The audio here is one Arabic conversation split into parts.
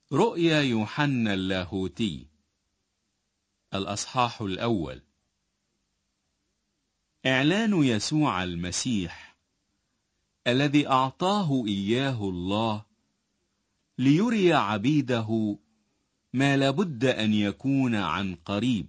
رؤيا يوحنا اللاهوتي، الأصحاح الأول. إعلان يسوع المسيح الذي أعطاه إياه الله ليري عبيده ما لابد أن يكون عن قريب،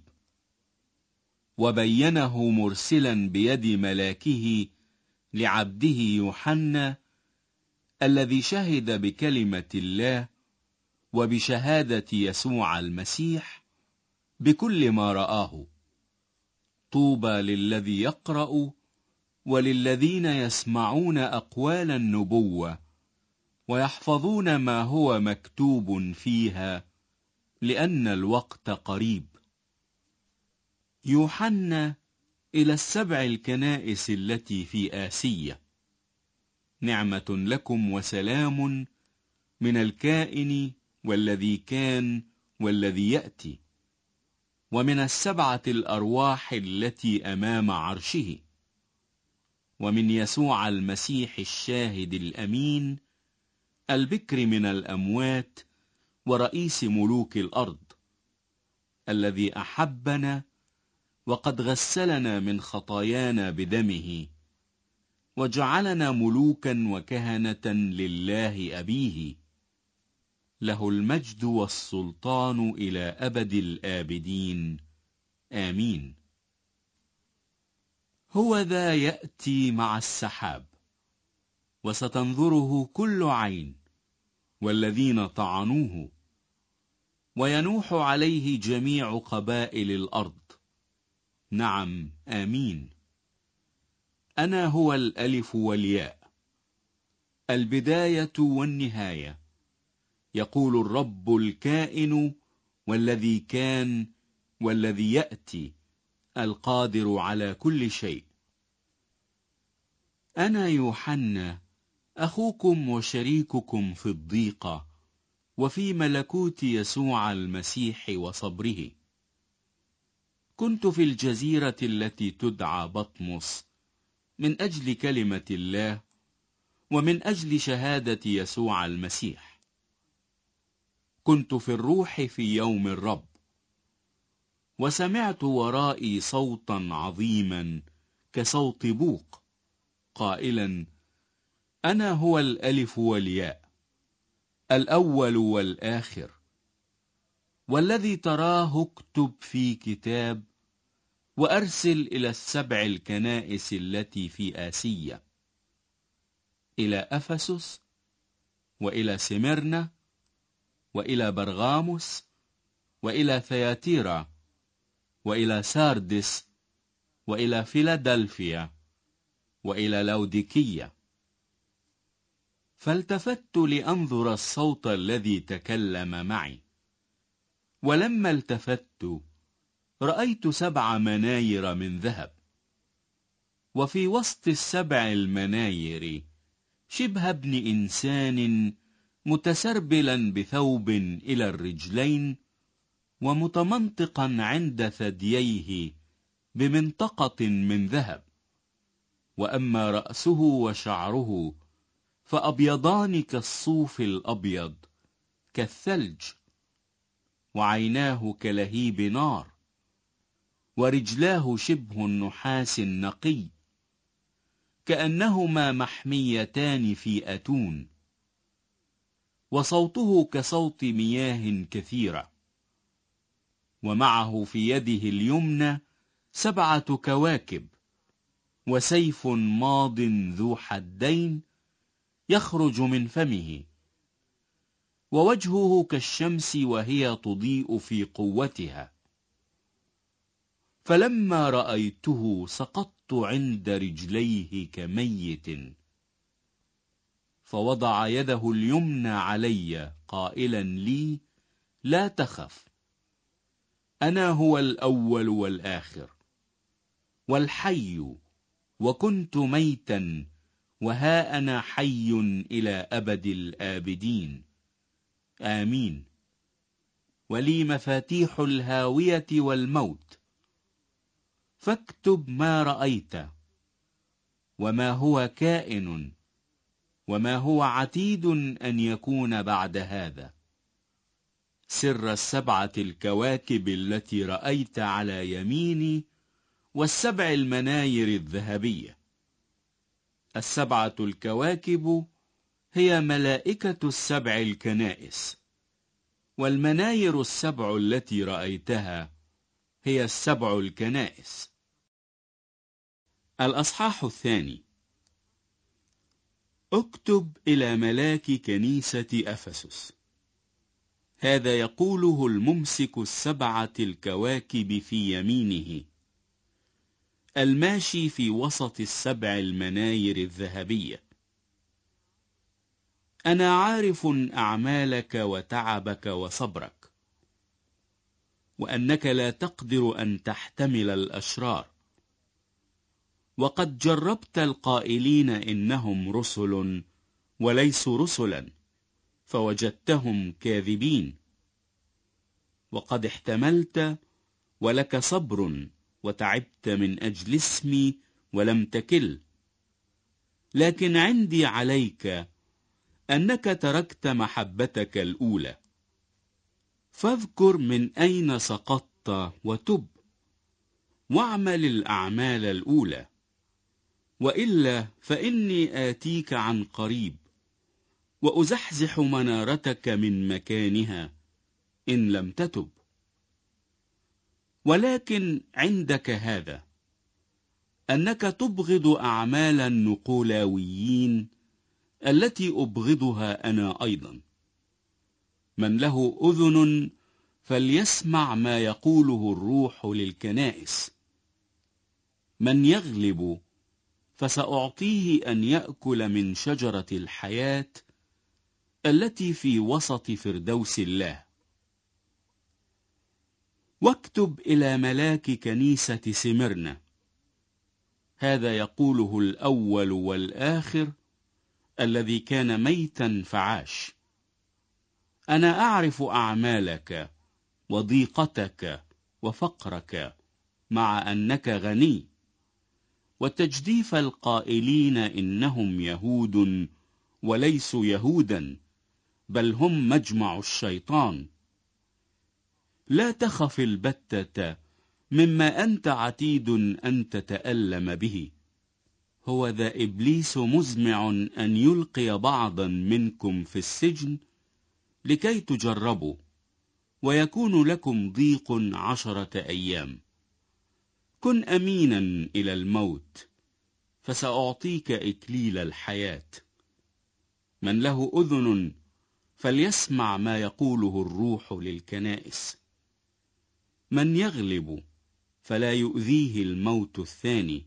وبينه مرسلا بيد ملاكه لعبده يوحنا الذي شهد بكلمة الله وبشهادة يسوع المسيح بكل ما رآه. طوبى للذي يقرأ وللذين يسمعون أقوال النبوة ويحفظون ما هو مكتوب فيها، لأن الوقت قريب. يوحنا إلى السبع الكنائس التي في آسيا، نعمة لكم وسلام من الكائن والذي كان والذي يأتي، ومن السبعة الأرواح التي أمام عرشه، ومن يسوع المسيح الشاهد الأمين، البكر من الأموات ورئيس ملوك الأرض، الذي أحبنا وقد غسلنا من خطايانا بدمه وجعلنا ملوكا وكهنة لله أبيه، له المجد والسلطان إلى أبد الآبدين، آمين. هو ذا يأتي مع السحاب، وستنظره كل عين والذين طعنوه، وينوح عليه جميع قبائل الأرض. نعم، آمين. أنا هو الألف والياء، البداية والنهاية، يقول الرب الكائن والذي كان والذي يأتي، القادر على كل شيء. أنا يوحنا أخوكم وشريككم في الضيقة وفي ملكوت يسوع المسيح وصبره. كنت في الجزيرة التي تدعى بطمس من أجل كلمة الله ومن أجل شهادة يسوع المسيح. كنت في الروح في يوم الرب، وسمعت ورائي صوتا عظيما كصوت بوق قائلا: أنا هو الألف والياء، الأول والآخر، والذي تراه اكتب في كتاب وأرسل إلى السبع الكنائس التي في آسيا، إلى أفسس، وإلى سمرنا، وإلى برغاموس، وإلى ثياتيرا، وإلى ساردس، وإلى فيلادلفيا، وإلى لوديكية. فالتفت لأنظر الصوت الذي تكلم معي، ولما التفت رأيت 7 مناير من ذهب، وفي وسط السبع المناير شبه ابن إنسان متسربلا بثوب إلى الرجلين، ومتمنطقا عند ثدييه بمنطقة من ذهب. وأما رأسه وشعره فأبيضان كالصوف الأبيض كالثلج، وعيناه كلهيب نار، ورجلاه شبه النحاس النقي كأنهما محميتان في أتون، وصوته كصوت مياه كثيرة. ومعه في يده اليمنى 7 كواكب، وسيف ماض ذو حدين يخرج من فمه، ووجهه كالشمس وهي تضيء في قوتها. فلما رأيته سقطت عند رجليه كميت، فوضع يده اليمنى علي قائلا لي: لا تخف، أنا هو الأول والآخر والحي، وكنت ميتا وها أنا حي إلى أبد الآبدين، آمين. ولي مفاتيح الهاوية والموت. فاكتب ما رأيت، وما هو كائن، وما هو عتيد أن يكون بعد هذا. سر السبعة الكواكب التي رأيت على يميني والسبع المناير الذهبية. السبعة الكواكب هي ملائكة السبع الكنائس، والمناير السبع التي رأيتها هي السبع الكنائس. الأصحاح الثاني. اكتب إلى ملاك كنيسة أفسس. هذا يقوله الممسك السبعة الكواكب في يمينه، الماشي في وسط السبع المناير الذهبية: أنا عارف أعمالك وتعبك وصبرك، وأنك لا تقدر أن تحتمل الأشرار، وقد جربت القائلين إنهم رسل وليسوا رسلا، فوجدتهم كاذبين. وقد احتملت ولك صبر، وتعبت من أجل اسمي ولم تكل. لكن عندي عليك أنك تركت محبتك الأولى. فاذكر من أين سقطت وتب، واعمل الأعمال الأولى، وإلا فإني آتيك عن قريب وأزحزح منارتك من مكانها إن لم تتب. ولكن عندك هذا، أنك تبغض أعمال النقولاويين التي أبغضها أنا أيضا. من له أذن فليسمع ما يقوله الروح للكنائس. من يغلب فسأعطيه أن يأكل من شجرة الحياة التي في وسط فردوس الله. واكتب إلى ملاك كنيسة سمرنا. هذا يقوله الأول والآخر، الذي كان ميتا فعاش: أنا أعرف أعمالك وضيقتك وفقرك، مع أنك غني، وتجديف القائلين إنهم يهود وليسوا يهودا، بل هم مجمع الشيطان. لا تخف البتة مما أنت عتيد أن تتألم به. هو ذا إبليس مزمع أن يلقي بعضا منكم في السجن لكي تجربوا، ويكون لكم ضيق 10 أيام. كن أمينا إلى الموت، فسأعطيك إكليل الحياة. من له أذن فليسمع ما يقوله الروح للكنائس. من يغلب فلا يؤذيه الموت الثاني.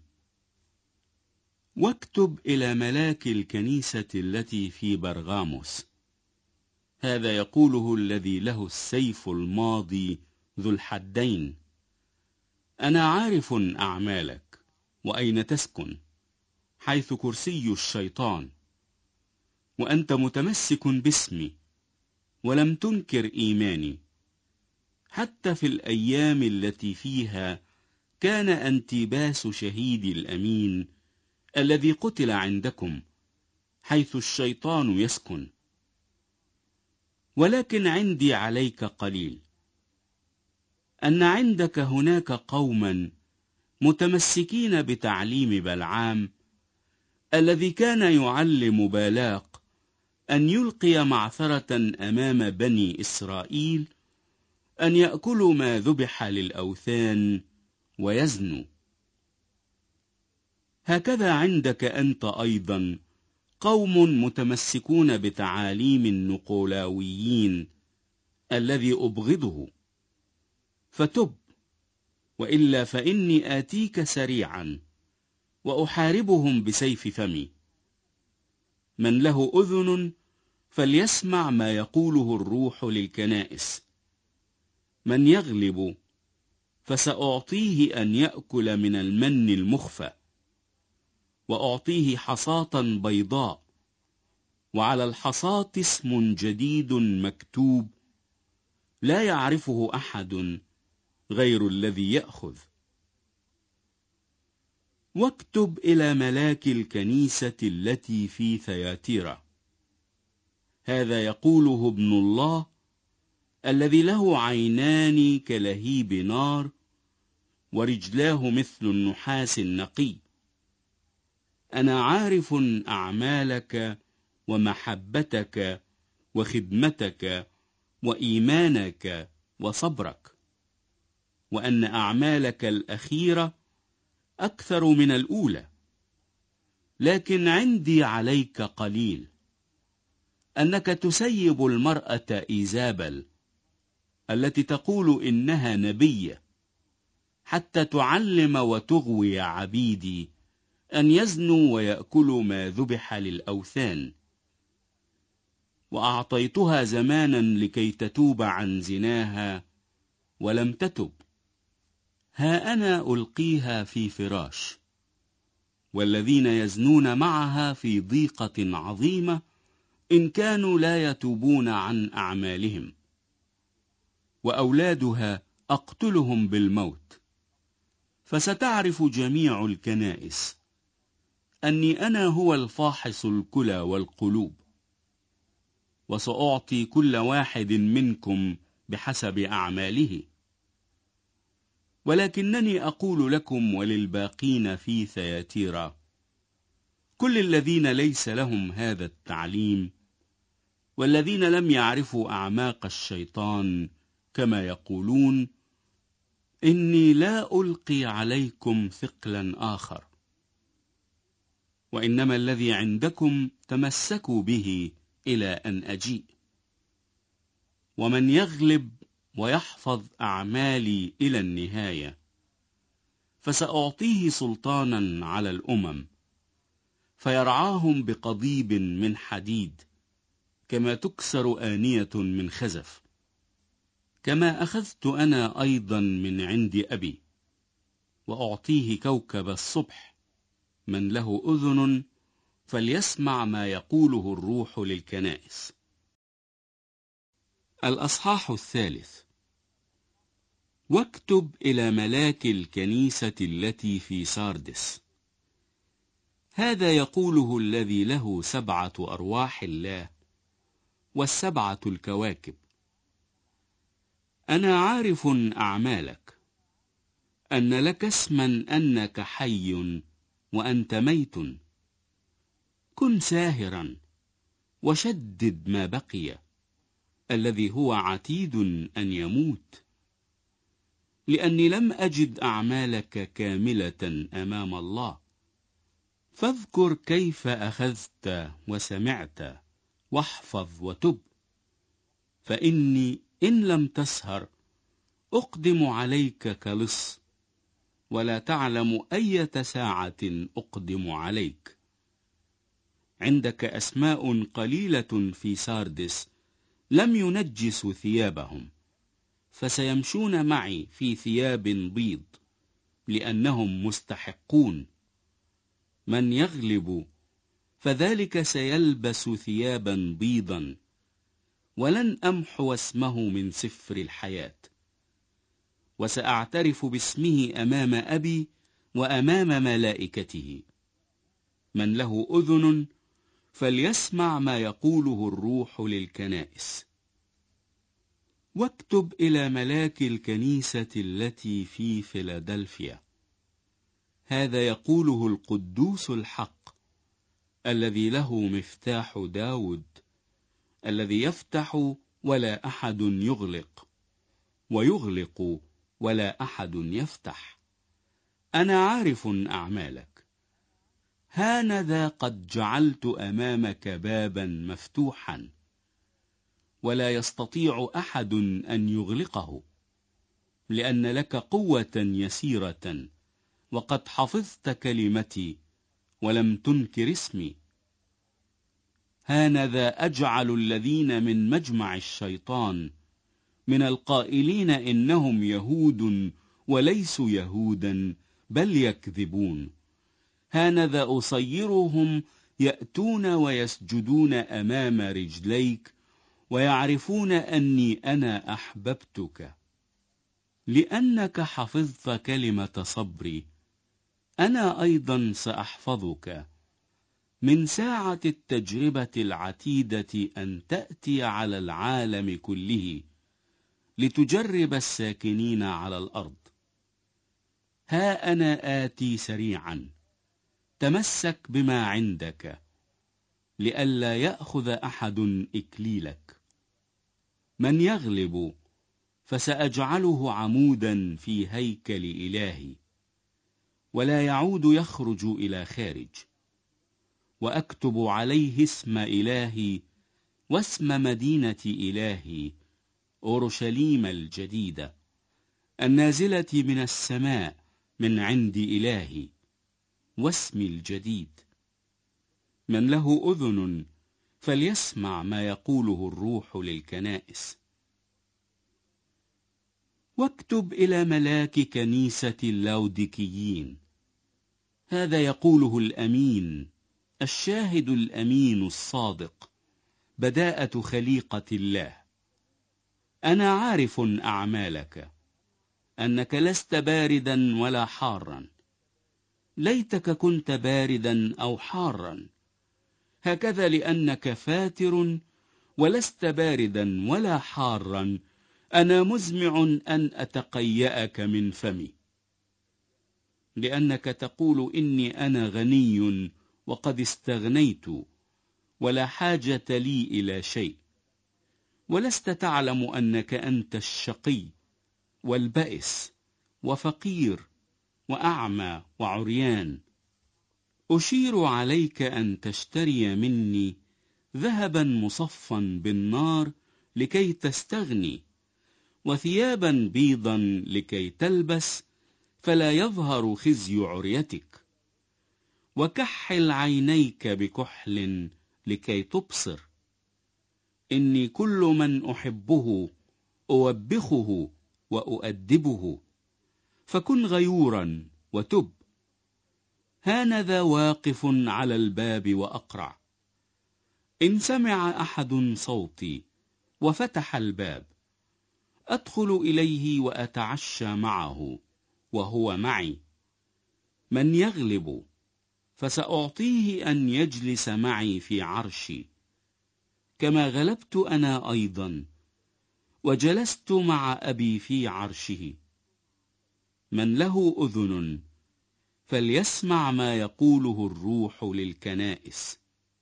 واكتب إلى ملاك الكنيسة التي في برغاموس. هذا يقوله الذي له السيف الماضي ذو الحدين: أنا عارف أعمالك وأين تسكن، حيث كرسي الشيطان، وأنت متمسك باسمي ولم تنكر إيماني، حتى في الأيام التي فيها كان أنتباس شهيدي الأمين الذي قتل عندكم، حيث الشيطان يسكن. ولكن عندي عليك قليل، أن عندك هناك قوما متمسكين بتعليم بلعام الذي كان يعلم بالاق أن يلقي معثرة أمام بني إسرائيل أن يأكلوا ما ذبح للأوثان ويزنوا. هكذا عندك أنت أيضا قوم متمسكون بتعاليم النقولاويين الذي أبغضه. فتب، وإلا فإني آتيك سريعا وأحاربهم بسيف فمي. من له أذن فليسمع ما يقوله الروح للكنائس. من يغلب فسأعطيه أن يأكل من المن المخفى، وأعطيه حصاة بيضاء، وعلى الحصاة اسم جديد مكتوب لا يعرفه أحد غير الذي يأخذ. واكتب إلى ملاك الكنيسة التي في ثياتيرا. هذا يقوله ابن الله الذي له عينان كلهيب نار ورجلاه مثل النحاس النقي. أنا عارف أعمالك ومحبتك وخدمتك وإيمانك وصبرك، وأن أعمالك الأخيرة أكثر من الأولى. لكن عندي عليك قليل، أنك تسيب المرأة إيزابل التي تقول إنها نبية، حتى تعلم وتغوي عبيدي أن يزنوا ويأكلوا ما ذبح للأوثان. وأعطيتها زمانا لكي تتوب عن زناها ولم تتب. ها أنا ألقيها في فراش، والذين يزنون معها في ضيقة عظيمة إن كانوا لا يتوبون عن أعمالهم. وأولادها أقتلهم بالموت. فستعرف جميع الكنائس أني أنا هو الفاحص الكلى والقلوب، وسأعطي كل واحد منكم بحسب أعماله. ولكنني أقول لكم وللباقين في ثياتيرا، كل الذين ليس لهم هذا التعليم، والذين لم يعرفوا أعماق الشيطان كما يقولون، إني لا ألقي عليكم ثقلا آخر، وإنما الذي عندكم تمسكوا به إلى أن أجيء. ومن يغلب ويحفظ أعمالي إلى النهاية فسأعطيه سلطانا على الأمم، فيرعاهم بقضيب من حديد، كما تكسر آنية من خزف، كما أخذت أنا أيضا من عند أبي. وأعطيه كوكب الصبح. من له أذن فليسمع ما يقوله الروح للكنائس. الأصحاح 3. واكتب إلى ملاك الكنيسة التي في ساردس: هذا يقوله الذي له 7 أرواح الله و7 الكواكب: أنا عارف أعمالك، أن لك اسما أنك حي وأنت ميت. كن ساهرا وشدد ما بقي، الذي هو عتيد أن يموت، لأني لم أجد أعمالك كاملة أمام الله. فاذكر كيف أخذت وسمعت، واحفظ وتب. فإني إن لم تسهر أقدم عليك كلص، ولا تعلم أية ساعة أقدم عليك. عندك أسماء قليلة في ساردس لم ينجسوا ثيابهم، فسيمشون معي في ثياب بيض، لأنهم مستحقون. من يغلب فذلك سيلبس ثيابا بيضا، ولن أمحو اسمه من سفر الحياة. وسأعترف باسمه أمام أبي وأمام ملائكته. من له أذن فليسمع ما يقوله الروح للكنائس. واكتب إلى ملاك الكنيسة التي في فيلادلفيا: هذا يقوله القدوس الحق، الذي له مفتاح داود، الذي يفتح ولا أحد يغلق، ويغلق ولا أحد يفتح. أنا عارف أعمالك. هانذا قد جعلت أمامك بابا مفتوحا، ولا يستطيع أحد أن يغلقه، لأن لك قوة يسيرة، وقد حفظت كلمتي ولم تنكر اسمي. هانذا أجعل الذين من مجمع الشيطان، من القائلين إنهم يهود وليسوا يهودا بل يكذبون، هانذا أصيرهم يأتون ويسجدون أمام رجليك، ويعرفون أني أنا أحببتك. لأنك حفظت كلمة صبري، أنا أيضا سأحفظك من ساعة التجربة العتيدة أن تأتي على العالم كله، لتجرب الساكنين على الأرض. ها أنا آتي سريعا، تمسك بما عندك لئلا يأخذ أحد إكليلك. من يغلب فسأجعله عمودا في هيكل إلهي، ولا يعود يخرج إلى خارج. وأكتب عليه اسم إلهي واسم مدينة إلهي أورشليم الجديدة النازلة من السماء من عند إلهي، واسمي الجديد. من له أذن فليسمع ما يقوله الروح للكنائس. واكتب إلى ملاك كنيسة اللودكيين: هذا يقوله الأمين، الشاهد الأمين الصادق، بداءة خليقة الله. أنا عارف أعمالك، أنك لست باردا ولا حارا. ليتك كنت باردا أو حارا، هكذا لأنك فاتر ولست باردا ولا حارا أنا مزمع أن أتقيأك من فمي. لأنك تقول إني أنا غني وقد استغنيت ولا حاجة لي إلى شيء، ولست تعلم أنك أنت الشقي والبائس وفقير وأعمى وعريان. أشير عليك أن تشتري مني ذهبا مصفا بالنار لكي تستغني، وثيابا بيضا لكي تلبس فلا يظهر خزي عريتك، وكحل عينيك بكحل لكي تبصر. إني كل من أحبه أوبخه وأؤدبه، فكن غيورا وتب. هانذا واقف على الباب وأقرع. إن سمع أحد صوتي وفتح الباب، أدخل إليه وأتعشى معه وهو معي. من يغلب فسأعطيه أن يجلس معي في عرشي، كما غلبت أنا أيضا وجلست مع أبي في عرشه. من له أذن فليسمع ما يقوله الروح للكنائس.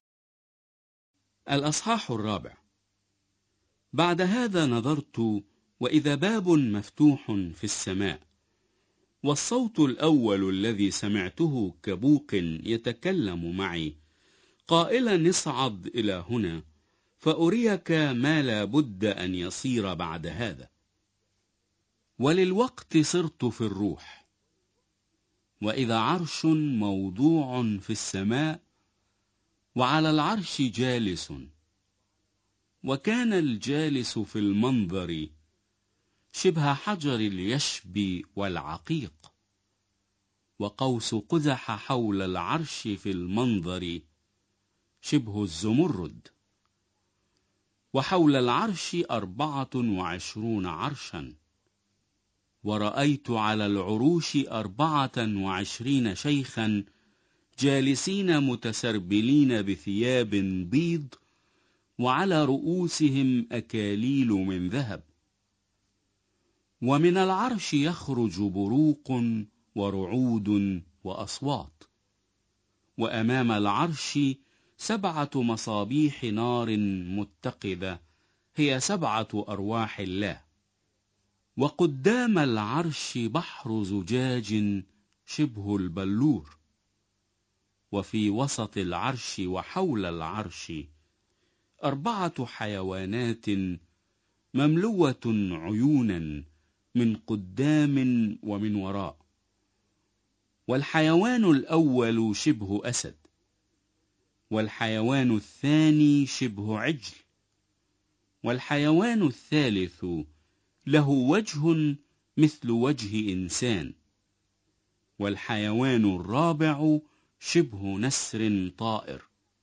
الأصحاح 4. بعد هذا نظرت، وإذا باب مفتوح في السماء، والصوت الأول الذي سمعته كبوق يتكلم معي قائلا: اصعد إلى هنا فأريك ما لا بد أن يصير بعد هذا. وللوقت صرت في الروح، وإذا عرش موضوع في السماء، وعلى العرش جالس، وكان الجالس في المنظر شبه حجر اليشب والعقيق، وقوس قزح حول العرش في المنظر شبه الزمرد، وحول العرش 24 عرشا. ورأيت على العروش 24 شيخا جالسين متسربلين بثياب بيض، وعلى رؤوسهم أكاليل من ذهب. ومن العرش يخرج بروق ورعود وأصوات، وأمام العرش 7 مصابيح نار متقدة، هي 7 أرواح الله. وقدام العرش بحر زجاج شبه البلور، وفي وسط العرش وحول العرش 4 حيوانات مملوة عيونا من قدام ومن وراء. والحيوان الأول شبه أسد، والحيوان الثاني شبه عجل، والحيوان الثالث له وجه مثل وجه إنسان، والحيوان الرابع شبه نسر طائر.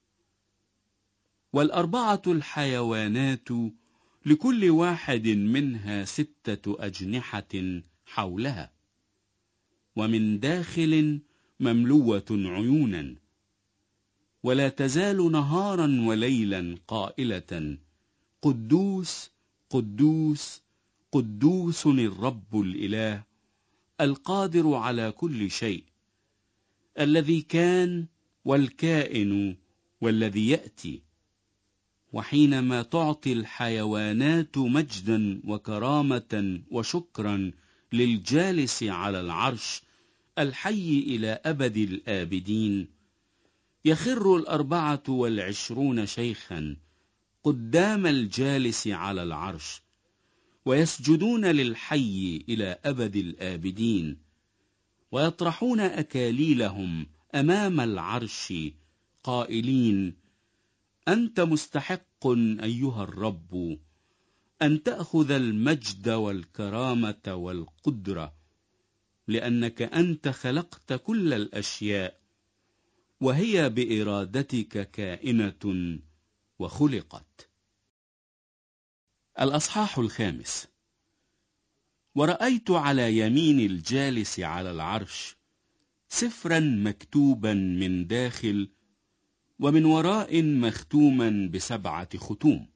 وال4 الحيوانات لكل واحد منها 6 أجنحة حولها، ومن داخل مملوة عيونا، ولا تزال نهارا وليلا قائلة: قدوس قدوس قدوس الرب الإله القادر على كل شيء، الذي كان والكائن والذي يأتي. وحينما تعطي الحيوانات مجدا وكرامة وشكرا للجالس على العرش الحي إلى أبد الآبدين، يخر 24 شيخا قدام الجالس على العرش، ويسجدون للحي إلى أبد الآبدين، ويطرحون أكاليلهم أمام العرش قائلين: أنت مستحق أيها الرب أن تأخذ المجد والكرامة والقدرة، لأنك أنت خلقت كل الأشياء، وهي بإرادتك كائنة وخلقت. الأصحاح 5. ورأيت على يمين الجالس على العرش سفرا مكتوبا من داخل ومن وراء مختوما ب7 ختوم.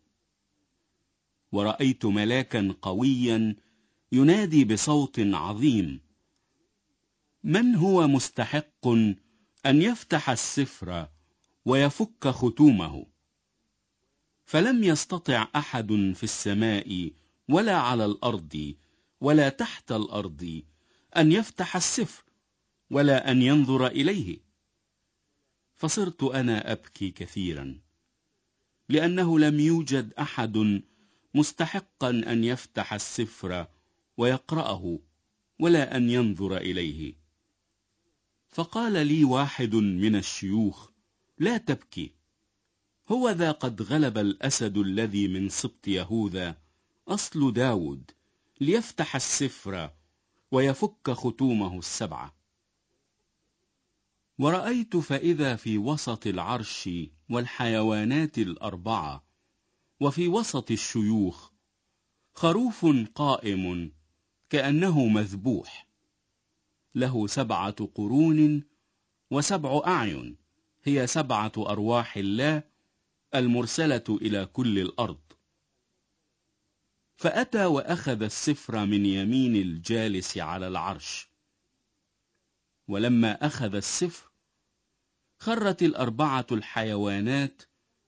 ورأيت ملاكا قويا ينادي بصوت عظيم: من هو مستحق أن يفتح السفر ويفك ختومه؟ فلم يستطع أحد في السماء ولا على الأرض ولا تحت الأرض أن يفتح السفر ولا أن ينظر إليه. فصرت أنا أبكي كثيرا، لأنه لم يوجد أحد مستحقا أن يفتح السفر ويقرأه ولا أن ينظر إليه. فقال لي واحد من الشيوخ: لا تبكي، هوذا قد غلب الأسد الذي من سبط يهوذا أصل داود، ليفتح السفر ويفك ختومه 7. ورأيت فإذا في وسط العرش والحيوانات 4 وفي وسط الشيوخ خروف قائم كأنه مذبوح، له 7 قرون و7 أعين، هي 7 أرواح الله المرسلة إلى كل الأرض. فأتى وأخذ السفر من يمين الجالس على العرش. ولما أخذ السفر خرت 4 الحيوانات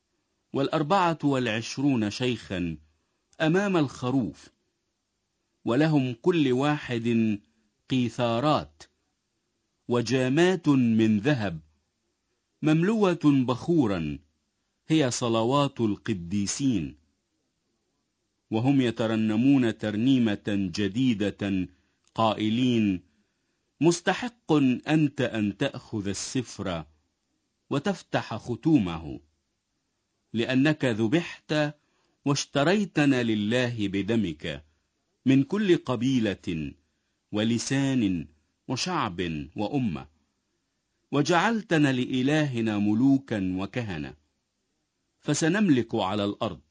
24 شيخا أمام الخروف، ولهم كل واحد قيثارات وجامات من ذهب مملوءة بخورا، هي صلوات القديسين. وهم يترنمون ترنيمة جديدة قائلين: مستحق أنت أن تأخذ السفر وتفتح ختومه، لأنك ذبحت واشتريتنا لله بدمك من كل قبيلة ولسان وشعب وأمة، وجعلتنا لإلهنا ملوكا وكهنة، فسنملك على الأرض.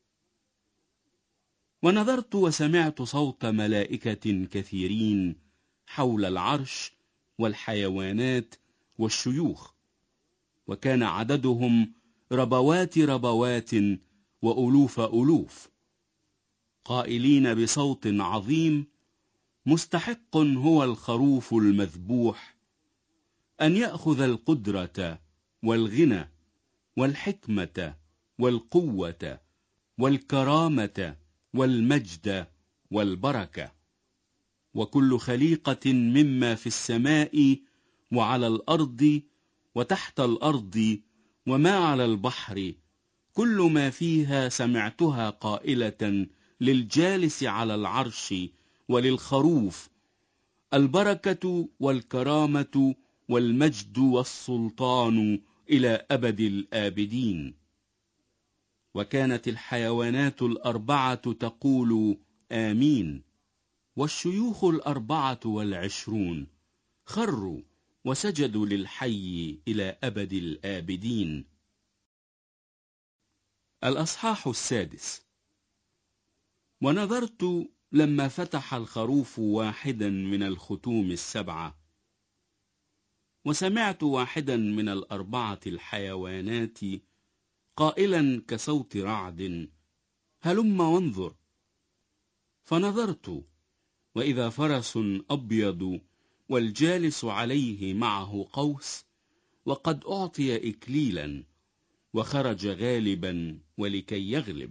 ونظرت وسمعت صوت ملائكة كثيرين حول العرش والحيوانات والشيوخ، وكان عددهم ربوات ربوات وألوف ألوف، قائلين بصوت عظيم: مستحق هو الخروف المذبوح أن يأخذ القدرة والغنى والحكمة والقوة والكرامة والمجد والبركة. وكل خليقة مما في السماء وعلى الأرض وتحت الأرض وما على البحر، كل ما فيها سمعتها قائلة للجالس على العرش وللخروف: البركة والكرامة والمجد والسلطان إلى أبد الآبدين. وكانت الحيوانات 4 تقول: آمين. والشيوخ 24 خروا وسجدوا للحي إلى أبد الآبدين. الأصحاح 6. ونظرت لما فتح الخروف واحدا من الختوم 7، وسمعت واحدا من 4 الحيوانات قائلا كصوت رعد: هلم وانظر. فنظرت وإذا فرس أبيض والجالس عليه معه قوس، وقد أعطي إكليلا، وخرج غالبا ولكي يغلب.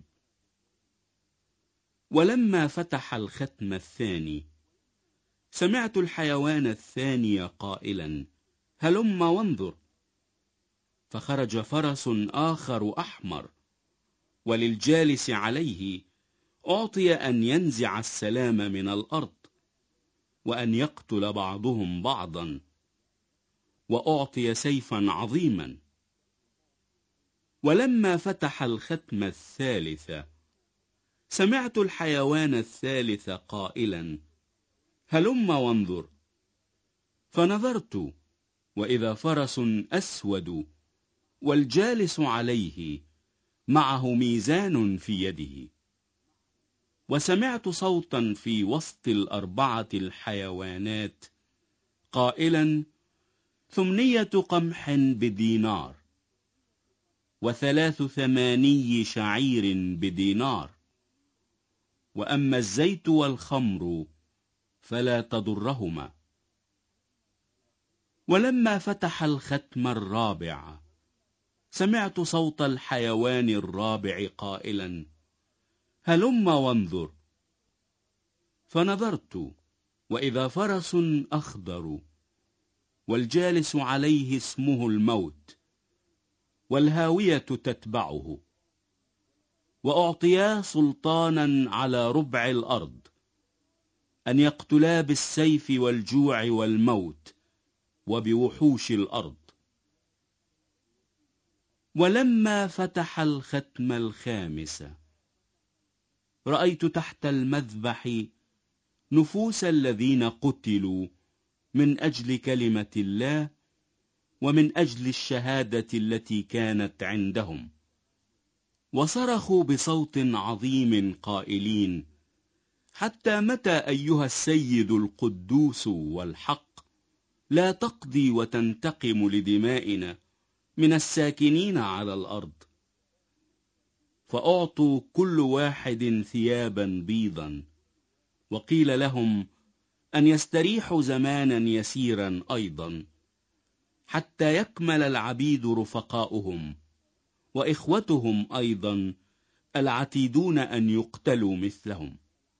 ولما فتح الختم الثاني سمعت الحيوان الثاني قائلا: هلم وانظر. فخرج فرس آخر أحمر، وللجالس عليه أعطي أن ينزع السلام من الأرض، وأن يقتل بعضهم بعضا، وأعطي سيفا عظيما. ولما فتح الختم الثالث سمعت الحيوان الثالث قائلا: هلم وانظر. فنظرت وإذا فرس أسود والجالس عليه معه ميزان في يده. وسمعت صوتا في وسط الأربعة الحيوانات قائلا: 8 قمح بدينار، 83 شعير بدينار، وأما الزيت والخمر فلا تضرهما. ولما فتح الختم الرابع سمعت صوت الحيوان الرابع قائلا: هلم وانظر. فنظرت وإذا فرس أخضر والجالس عليه اسمه الموت، والهاوية تتبعه، وأعطيا سلطانا على ربع الأرض أن يقتلا بالسيف والجوع والموت وبوحوش الأرض. ولما فتح الختم الخامس رأيت تحت المذبح نفوس الذين قتلوا من أجل كلمة الله ومن أجل الشهادة التي كانت عندهم، وصرخوا بصوت عظيم قائلين: حتى متى أيها السيد القدوس والحق لا تقضي وتنتقم لدمائنا من الساكنين على الأرض؟ فأعطوا كل واحد ثيابا بيضا، وقيل لهم أن يستريحوا زمانا يسيرا أيضا، حتى يكمل العبيد رفقاؤهم وإخوتهم أيضا العتيدون أن يقتلوا مثلهم.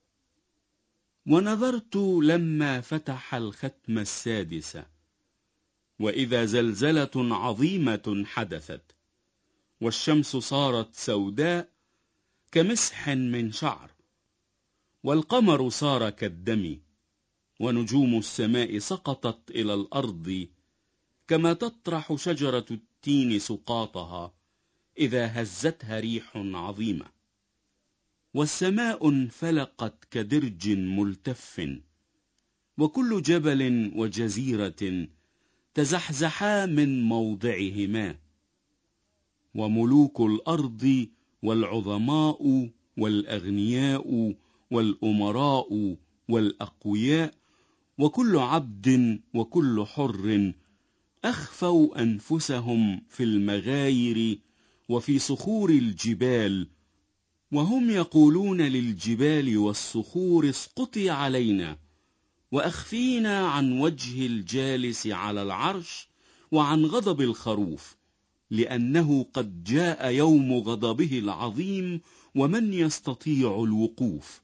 ونظرت لما فتح الختم السادس وإذا زلزلة عظيمة حدثت، والشمس صارت سوداء كمسح من شعر، والقمر صار كالدم، ونجوم السماء سقطت إلى الأرض كما تطرح شجرة التين سقاطها إذا هزتها ريح عظيمة. والسماء انفلقت كدرج ملتف، وكل جبل وجزيرة تزحزحا من موضعهما، وملوك الأرض والعظماء والأغنياء والأمراء والأقوياء وكل عبد وكل حر أخفوا أنفسهم في المغاير وفي صخور الجبال، وهم يقولون للجبال والصخور: اسقطي علينا وأخفينا عن وجه الجالس على العرش وعن غضب الخروف، لأنه قد جاء يوم غضبه العظيم، ومن يستطيع الوقوف.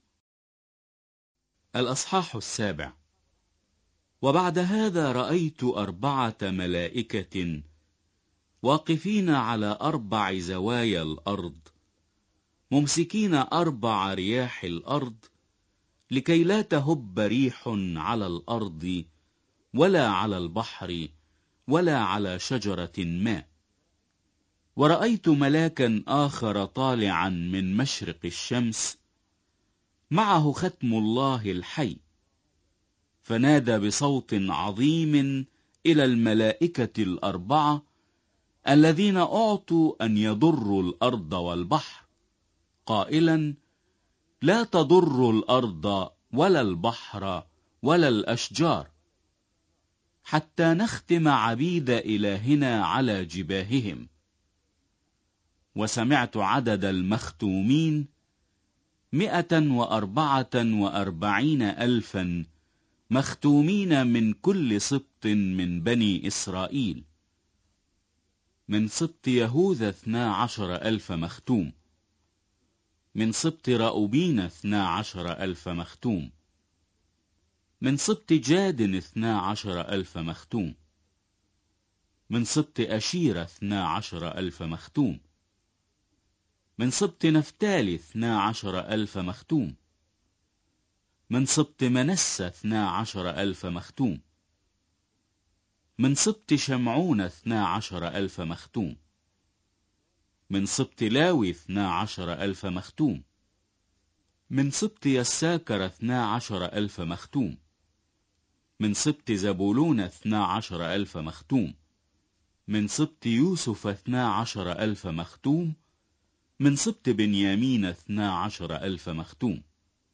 الأصحاح 7. وبعد هذا رأيت 4 ملائكة واقفين على 4 زوايا الأرض، ممسكين 4 رياح الأرض، لكي لا تهب ريح على الأرض ولا على البحر ولا على شجرة ما. ورأيت ملاكا آخر طالعا من مشرق الشمس، معه ختم الله الحي، فنادى بصوت عظيم إلى الملائكة 4 الذين أعطوا أن يضروا الأرض والبحر، قائلا: لا تضروا الأرض ولا البحر ولا الأشجار، حتى نختم عبيد إلهنا على جباههم. وسمعت عدد المختومين 144,000 مختومين من كل سبط من بني إسرائيل. من سبط يهوذا 12,000 مختوم. من سبط رأوبين 12,000 مختوم. من سبط جاد 12,000 مختوم. من سبط أشير 12,000 مختوم. من سبط نفتالي 12,000 مختوم. من سبط منسى 12,000 مختوم. من سبط شمعون 12,000 مختوم. من سبط لاوي 12,000 مختوم. من سبط يساكر 12,000 مختوم. من سبط زبولون 12,000 مختوم. من سبط يوسف 12,000 مختوم. من سبط بنيامين 12,000 مختوم.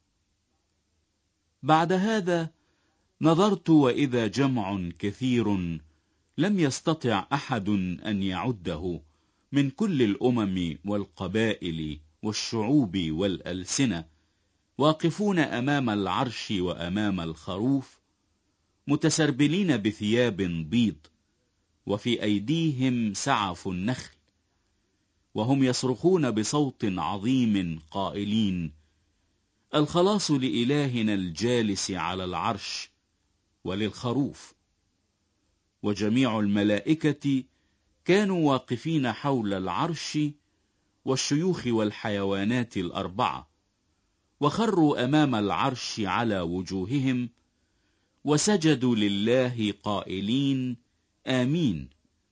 بعد هذا نظرت وإذا جمع كثير لم يستطع أحد أن يعده، من كل الأمم والقبائل والشعوب والألسنة، واقفون أمام العرش وأمام الخروف، متسربلين بثياب بيض، وفي أيديهم سعف النخل، وهم يصرخون بصوت عظيم قائلين: الخلاص لإلهنا الجالس على العرش وللخروف. وجميع الملائكة كانوا واقفين حول العرش والشيوخ والحيوانات الأربعة، وخروا أمام العرش على وجوههم وسجدوا لله قائلين: آمين.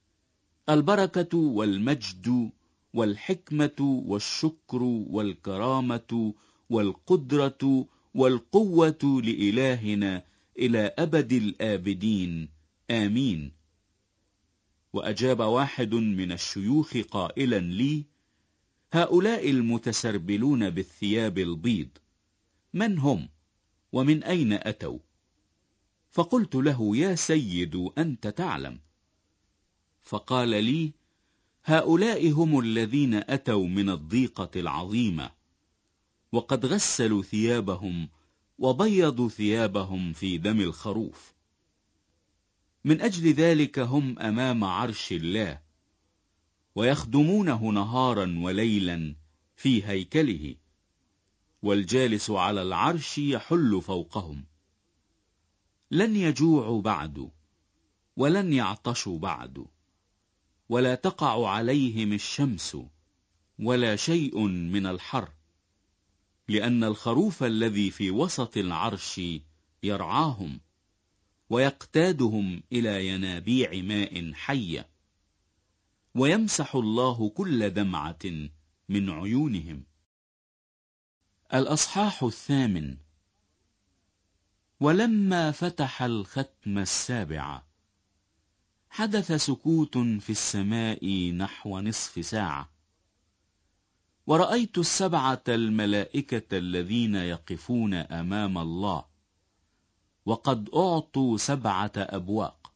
البركة والمجد والحكمة والشكر والكرامة والقدرة والقوة لإلهنا إلى أبد الآبدين، آمين. وأجاب واحد من الشيوخ قائلا لي: هؤلاء المتسربلون بالثياب البيض من هم ومن أين أتوا؟ فقلت له: يا سيد أنت تعلم. فقال لي: هؤلاء هم الذين أتوا من الضيقة العظيمة، وقد غسلوا ثيابهم وبيضوا ثيابهم في دم الخروف. من أجل ذلك هم أمام عرش الله، ويخدمونه نهارا وليلا في هيكله، والجالس على العرش يحل فوقهم. لن يجوعوا بعد، ولن يعطشوا بعد، ولا تقع عليهم الشمس ولا شيء من الحر، لأن الخروف الذي في وسط العرش يرعاهم، ويقتادهم إلى ينابيع ماء حية، ويمسح الله كل دمعة من عيونهم. الأصحاح 8. ولما فتح الختم 7 حدث سكوت في السماء نحو نصف ساعة، ورأيت 7 الملائكة الذين يقفون أمام الله، وقد أعطوا 7 أبواق.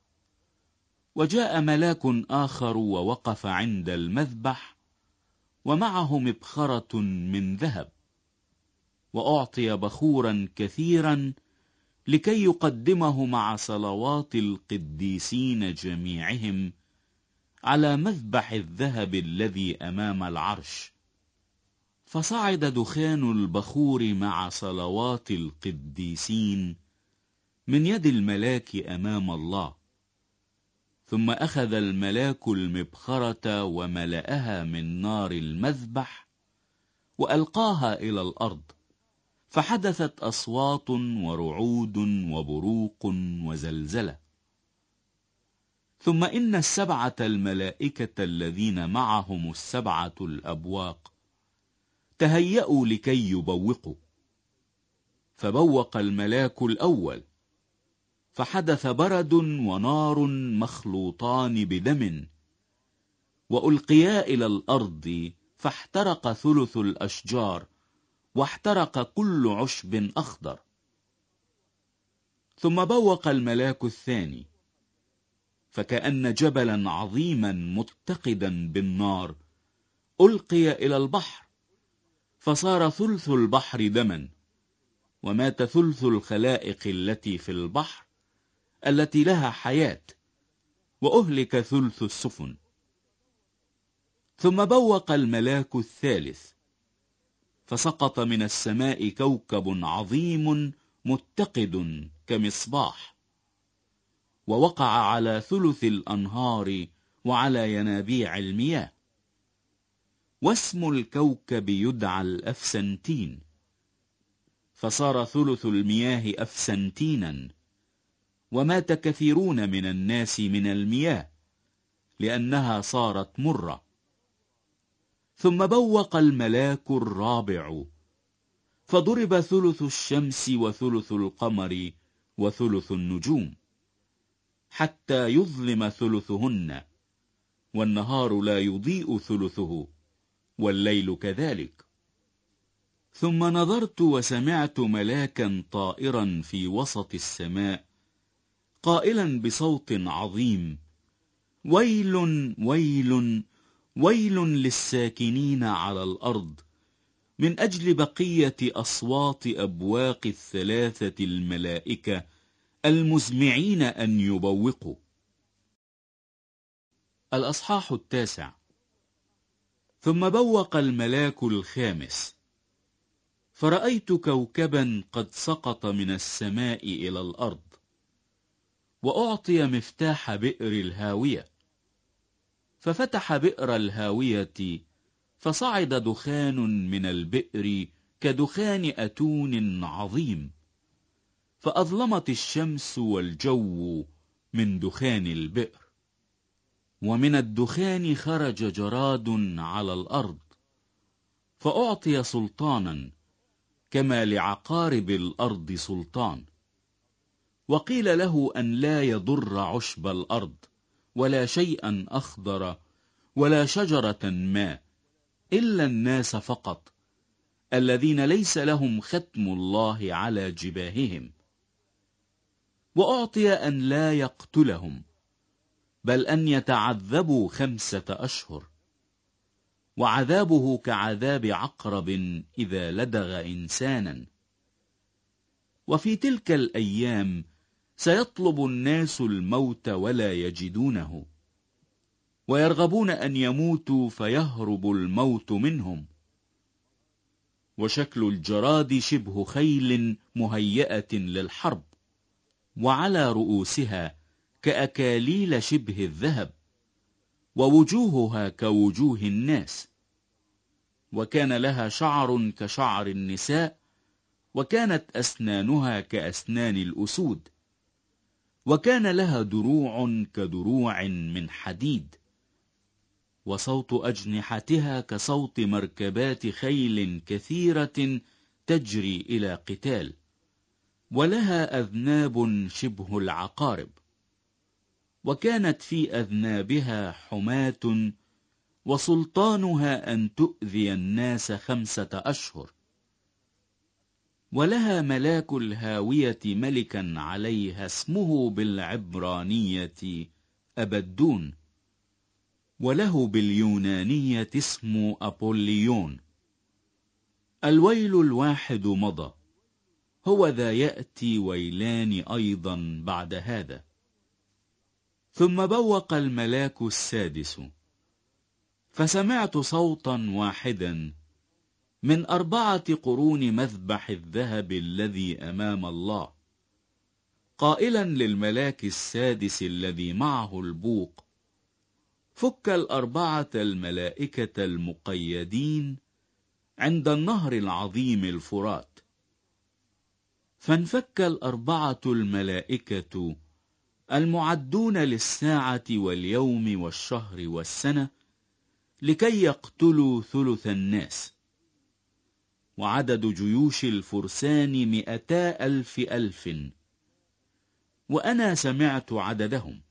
وجاء ملاك آخر ووقف عند المذبح، ومعه مبخرة من ذهب، وأعطي بخورا كثيرا لكي يقدمه مع صلوات القديسين جميعهم على مذبح الذهب الذي أمام العرش. فصعد دخان البخور مع صلوات القديسين من يد الملاك أمام الله. ثم أخذ الملاك المبخرة وملأها من نار المذبح وألقاها إلى الأرض، فحدثت أصوات ورعود وبروق وزلزلة. ثم إن 7 الملائكة الذين معهم 7 الأبواق تهيأوا لكي يبوقوا. فبوق الملاك الأول، فحدث برد ونار مخلوطان بدم، وألقيا إلى الأرض، فاحترق ثلث الأشجار، واحترق كل عشب أخضر. ثم بوق الملاك الثاني، فكأن جبلا عظيما متقدا بالنار ألقي إلى البحر، فصار ثلث البحر دما، ومات ثلث الخلائق التي في البحر التي لها حياة، وأهلك ثلث السفن. ثم بوق الملاك الثالث، فسقط من السماء كوكب عظيم متقد كمصباح، ووقع على ثلث الأنهار وعلى ينابيع المياه. واسم الكوكب يدعى الأفسنتين، فصار ثلث المياه أفسنتينا، ومات كثيرون من الناس من المياه لأنها صارت مرة. ثم بوق الملاك الرابع، فضرب ثلث الشمس وثلث القمر وثلث النجوم، حتى يظلم ثلثهن، والنهار لا يضيء ثلثه، والليل كذلك. ثم نظرت وسمعت ملاكا طائرا في وسط السماء قائلا بصوت عظيم: ويل ويل ويل للساكنين على الأرض من أجل بقية أصوات أبواق الثلاثة الملائكة المزمعين أن يبوقوا. الأصحاح 9. ثم بوق الملاك الخامس، فرأيت كوكبا قد سقط من السماء إلى الأرض، وأعطي مفتاح بئر الهاوية، ففتح بئر الهاوية، فصعد دخان من البئر كدخان أتون عظيم، فأظلمت الشمس والجو من دخان البئر. ومن الدخان خرج جراد على الأرض، فأعطي سلطانا كما لعقارب الأرض سلطان. وقيل له أن لا يضر عشب الأرض ولا شيئا أخضر ولا شجرة ما، إلا الناس فقط الذين ليس لهم ختم الله على جباههم. وأعطي أن لا يقتلهم، بل أن يتعذبوا 5 أشهر، وعذابه كعذاب عقرب إذا لدغ إنسانا. وفي تلك الأيام سيطلب الناس الموت ولا يجدونه، ويرغبون أن يموتوا فيهرب الموت منهم. وشكل الجراد شبه خيل مهيئة للحرب، وعلى رؤوسها كأكاليل شبه الذهب، ووجوهها كوجوه الناس. وكان لها شعر كشعر النساء، وكانت أسنانها كأسنان الأسود، وكان لها دروع كدروع من حديد، وصوت أجنحتها كصوت مركبات خيل كثيرة تجري إلى قتال، ولها أذناب شبه العقارب، وكانت في أذنابها حماة، وسلطانها أن تؤذي الناس 5 أشهر. ولها ملاك الهاوية ملكا عليها اسمه بالعبرانية أبدون، وله باليونانية اسم أبوليون. الويل الواحد مضى، هو ذا يأتي ويلان أيضا بعد هذا. ثم بوق الملاك السادس، فسمعت صوتا واحدا من 4 قرون مذبح الذهب الذي أمام الله، قائلا للملاك السادس الذي معه البوق: فك 4 الملائكة المقيدين عند النهر العظيم الفرات. فانفك 4 الملائكة المعدون للساعة واليوم والشهر والسنة، لكي يقتلوا ثلث الناس. وعدد جيوش الفرسان 200,000 ألف، وأنا سمعت عددهم.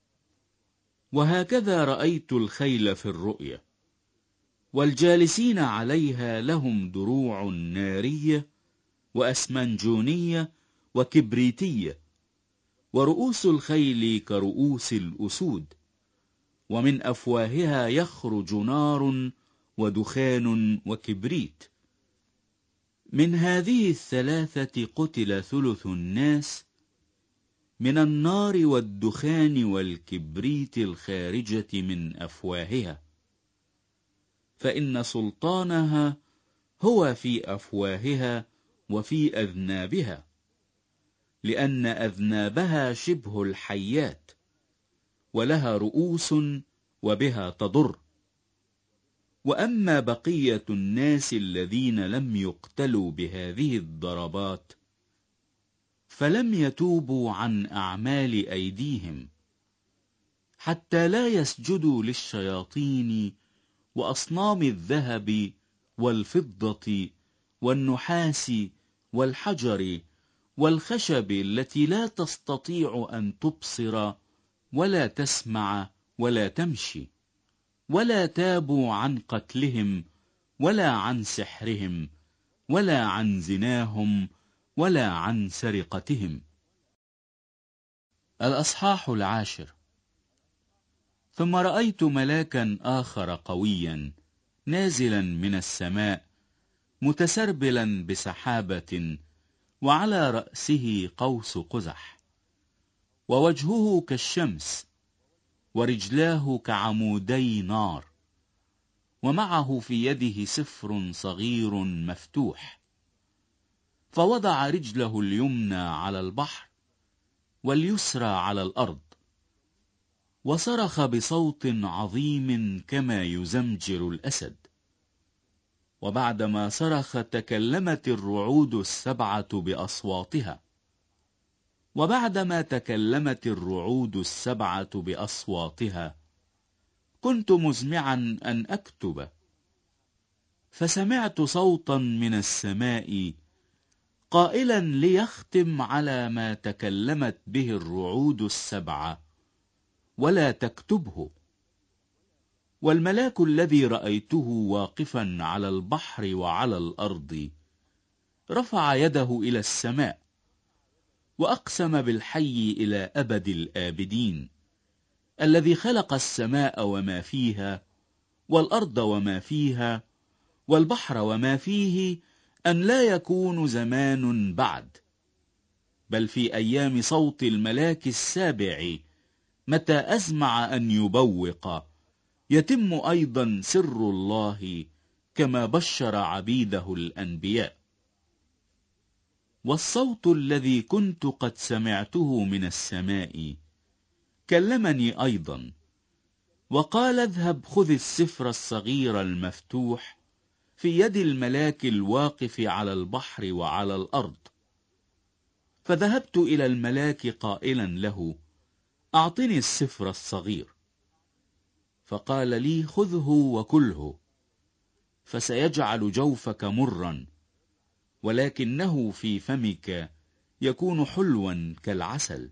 وهكذا رأيت الخيل في الرؤيا، والجالسين عليها لهم دروع نارية وأسمنجونية وكبريتية، ورؤوس الخيل كرؤوس الأسود، ومن أفواهها يخرج نار ودخان وكبريت، من هذه الثلاثة قتل ثلث الناس من النار والدخان والكبريت الخارجة من أفواهها، فإن سلطانها هو في أفواهها وفي أذنابها، لأن أذنابها شبه الحيات، ولها رؤوس وبها تضر. وأما بقية الناس الذين لم يقتلوا بهذه الضربات فلم يتوبوا عن أعمال أيديهم، حتى لا يسجدوا للشياطين وأصنام الذهب والفضة والنحاس والحجر والخشب التي لا تستطيع أن تبصر ولا تسمع ولا تمشي، ولا تابوا عن قتلهم ولا عن سحرهم ولا عن زناهم ولا عن سرقتهم. الأصحاح 10. ثم رأيت ملاكا آخر قويا نازلا من السماء متسربلا بسحابة، وعلى رأسه قوس قزح، ووجهه كالشمس، ورجلاه كعمودي نار، ومعه في يده سفر صغير مفتوح. فوضع رجله اليمنى على البحر واليسرى على الأرض، وصرخ بصوت عظيم كما يزمجر الأسد. وبعدما صرخ تكلمت الرعود السبعة بأصواتها. وبعدما تكلمت الرعود السبعة بأصواتها كنت مزمعا أن أكتب، فسمعت صوتا من السماء قائلا ليختم على ما تكلمت به الرعود السبعة ولا تكتبه. والملاك الذي رأيته واقفا على البحر وعلى الأرض رفع يده إلى السماء، وأقسم بالحي إلى أبد الآبدين الذي خلق السماء وما فيها والأرض وما فيها والبحر وما فيه، أن لا يكون زمان بعد، بل في أيام صوت الملاك السابع متى أزمع أن يبوق يتم أيضا سر الله كما بشر عبيده الأنبياء. والصوت الذي كنت قد سمعته من السماء كلمني أيضا وقال: اذهب خذ السفر الصغير المفتوح في يد الملاك الواقف على البحر وعلى الأرض. فذهبت إلى الملاك قائلا له: أعطني السفر الصغير. فقال لي: خذه وكله، فسيجعل جوفك مرا، ولكنه في فمك يكون حلوا كالعسل.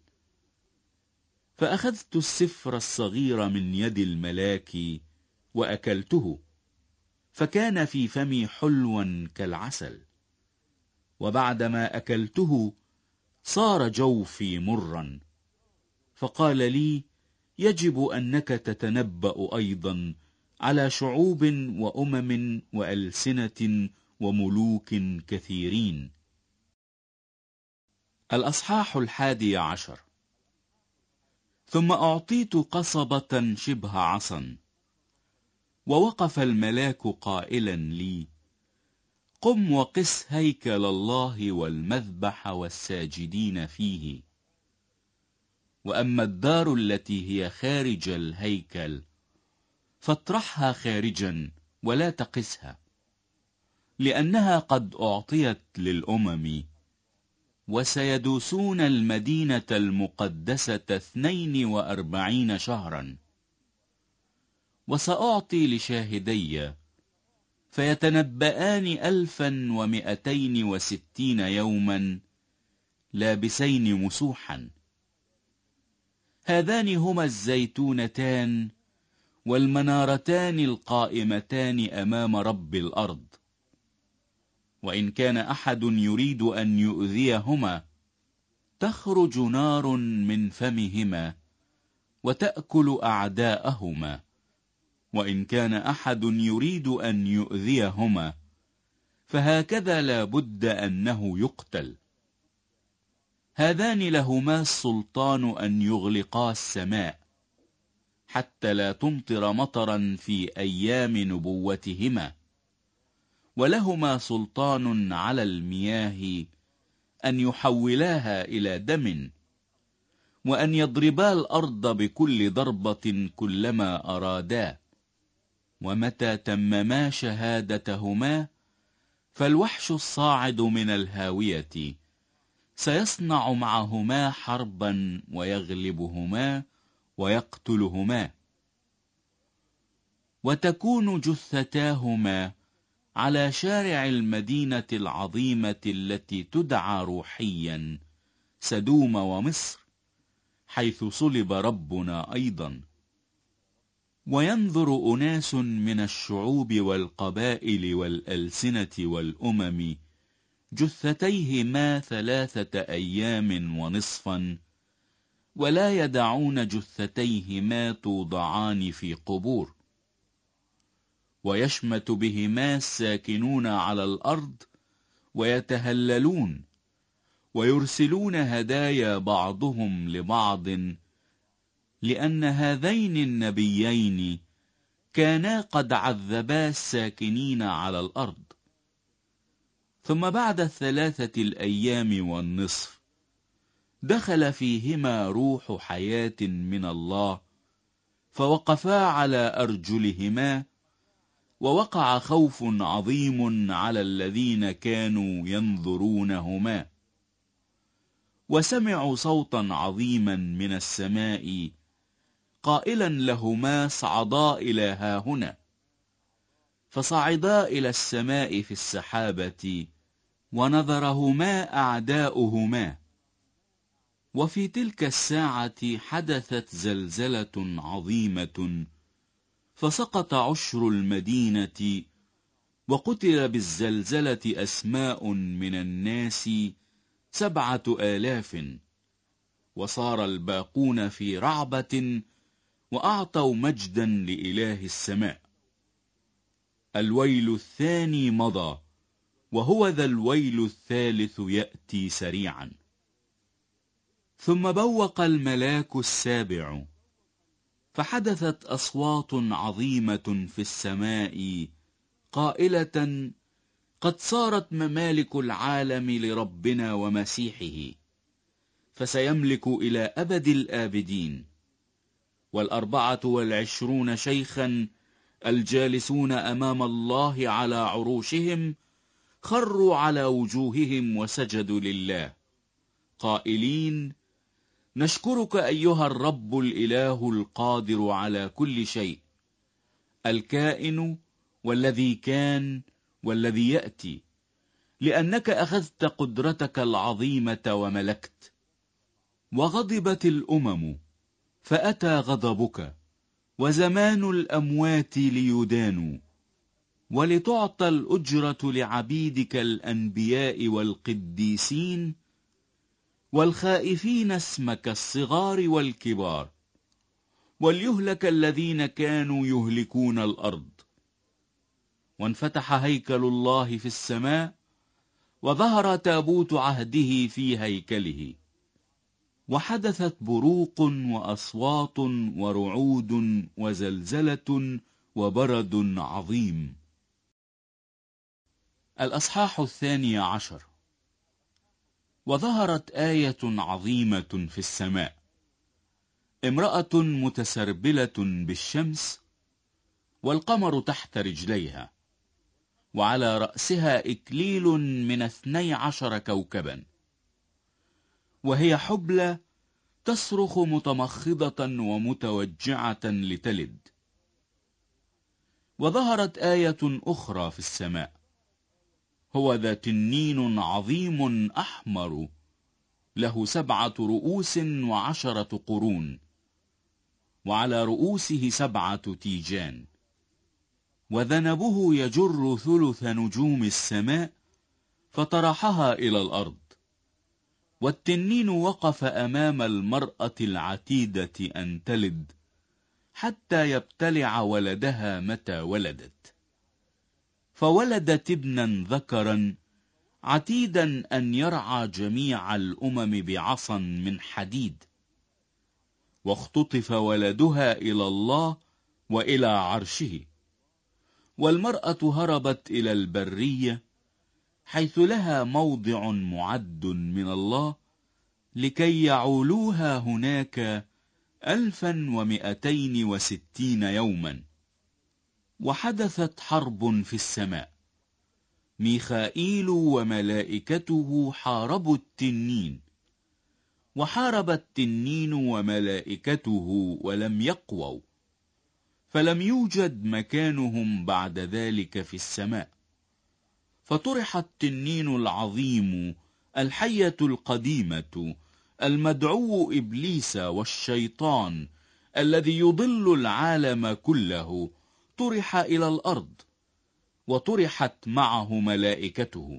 فأخذت السفر الصغير من يد الملاك وأكلته، فكان في فمي حلوا كالعسل. وبعدما أكلته صار جوفي مرا. فقال لي: يجب أنك تتنبأ أيضا على شعوب وأمم وألسنة وملوك كثيرين. الأصحاح 11. ثم أعطيت قصبة شبه عصا، ووقف الملاك قائلا لي: قم وقس هيكل الله والمذبح والساجدين فيه. وأما الدار التي هي خارج الهيكل فاطرحها خارجا ولا تقسها، لأنها قد أعطيت للأمم، وسيدوسون المدينة المقدسة 42 شهرا. وسأعطي لشاهدي فيتنبآن 1260 يوما لابسين مسوحا. هذان هما الزيتونتان والمنارتان القائمتان أمام رب الأرض. وإن كان أحد يريد أن يؤذيهما تخرج نار من فمهما وتأكل أعداءهما. وإن كان أحد يريد أن يؤذيهما فهكذا لا بد أنه يقتل. هذان لهما السلطان أن يغلقا السماء حتى لا تمطر مطرا في أيام نبوتهما، ولهما سلطان على المياه أن يحولاها إلى دم، وأن يضربا الأرض بكل ضربة كلما أرادا. ومتى تمما شهادتهما فالوحش الصاعد من الهاوية سيصنع معهما حربا ويغلبهما ويقتلهما، وتكون جثتاهما على شارع المدينة العظيمة التي تدعى روحيا سدوم ومصر، حيث صلب ربنا أيضا. وينظر أناس من الشعوب والقبائل والألسنة والأمم جثتيهما 3 أيام ونصفا، ولا يدعون جثتيهما توضعان في قبور. ويشمت بهما الساكنون على الأرض ويتهللون، ويرسلون هدايا بعضهم لبعض، لأن هذين النبيين كانا قد عذبا الساكنين على الأرض. ثم بعد 3 الأيام والنصف دخل فيهما روح حياة من الله، فوقفا على أرجلهما، ووقع خوف عظيم على الذين كانوا ينظرونهما. وسمعوا صوتا عظيما من السماء قائلا لهما اصعدا إلى هاهنا، فصعدا إلى السماء في السحابة، ونظرهما أعداؤهما. وفي تلك الساعة حدثت زلزلة عظيمة، فسقط عشر المدينة، وقتل بالزلزلة أسماء من الناس 7,000، وصار الباقون في رعبة، وأعطوا مجدا لإله السماء. الويل الثاني مضى، وهو ذا الويل الثالث يأتي سريعا. ثم بوق الملاك السابع، فحدثت أصوات عظيمة في السماء قائلة: قد صارت ممالك العالم لربنا ومسيحه، فسيملك إلى أبد الآبدين. 24 شيخا الجالسون أمام الله على عروشهم خروا على وجوههم وسجدوا لله قائلين: نشكرك أيها الرب الإله القادر على كل شيء، الكائن والذي كان والذي يأتي، لأنك أخذت قدرتك العظيمة وملكت. وغضبت الأمم فأتى غضبك، وزمان الأموات ليدانوا، ولتعطى الأجرة لعبيدك الأنبياء والقديسين والخائفين اسمك الصغار والكبار، وليهلك الذين كانوا يهلكون الأرض. وانفتح هيكل الله في السماء، وظهر تابوت عهده في هيكله، وحدثت بروق وأصوات ورعود وزلزلة وبرد عظيم. الأصحاح 12. وظهرت آية عظيمة في السماء: امرأة متسربلة بالشمس، والقمر تحت رجليها، وعلى رأسها إكليل من 12 كوكبا، وهي حبلى تصرخ متمخضة ومتوجعة لتلد. وظهرت آية أخرى في السماء: هو ذا تنين عظيم أحمر، له 7 رؤوس و10 قرون، وعلى رؤوسه 7 تيجان، وذنبه يجر 3 نجوم السماء، فطرحها إلى الأرض. والتنين وقف أمام المرأة العتيدة أن تلد، حتى يبتلع ولدها متى ولدت. فولدت ابنا ذكرا عتيدا أن يرعى جميع الأمم بعصا من حديد. واختطف ولدها إلى الله وإلى عرشه. والمرأة هربت إلى البرية حيث لها موضع معد من الله لكي يعولوها هناك 1260 يوما. وحدثت حرب في السماء، ميخائيل وملائكته حاربوا التنين، وحارب التنين وملائكته ولم يقووا، فلم يوجد مكانهم بعد ذلك في السماء. فطرح التنين العظيم الحية القديمة المدعو إبليس والشيطان الذي يضل العالم كله، طرح إلى الأرض، وطرحت معه ملائكته.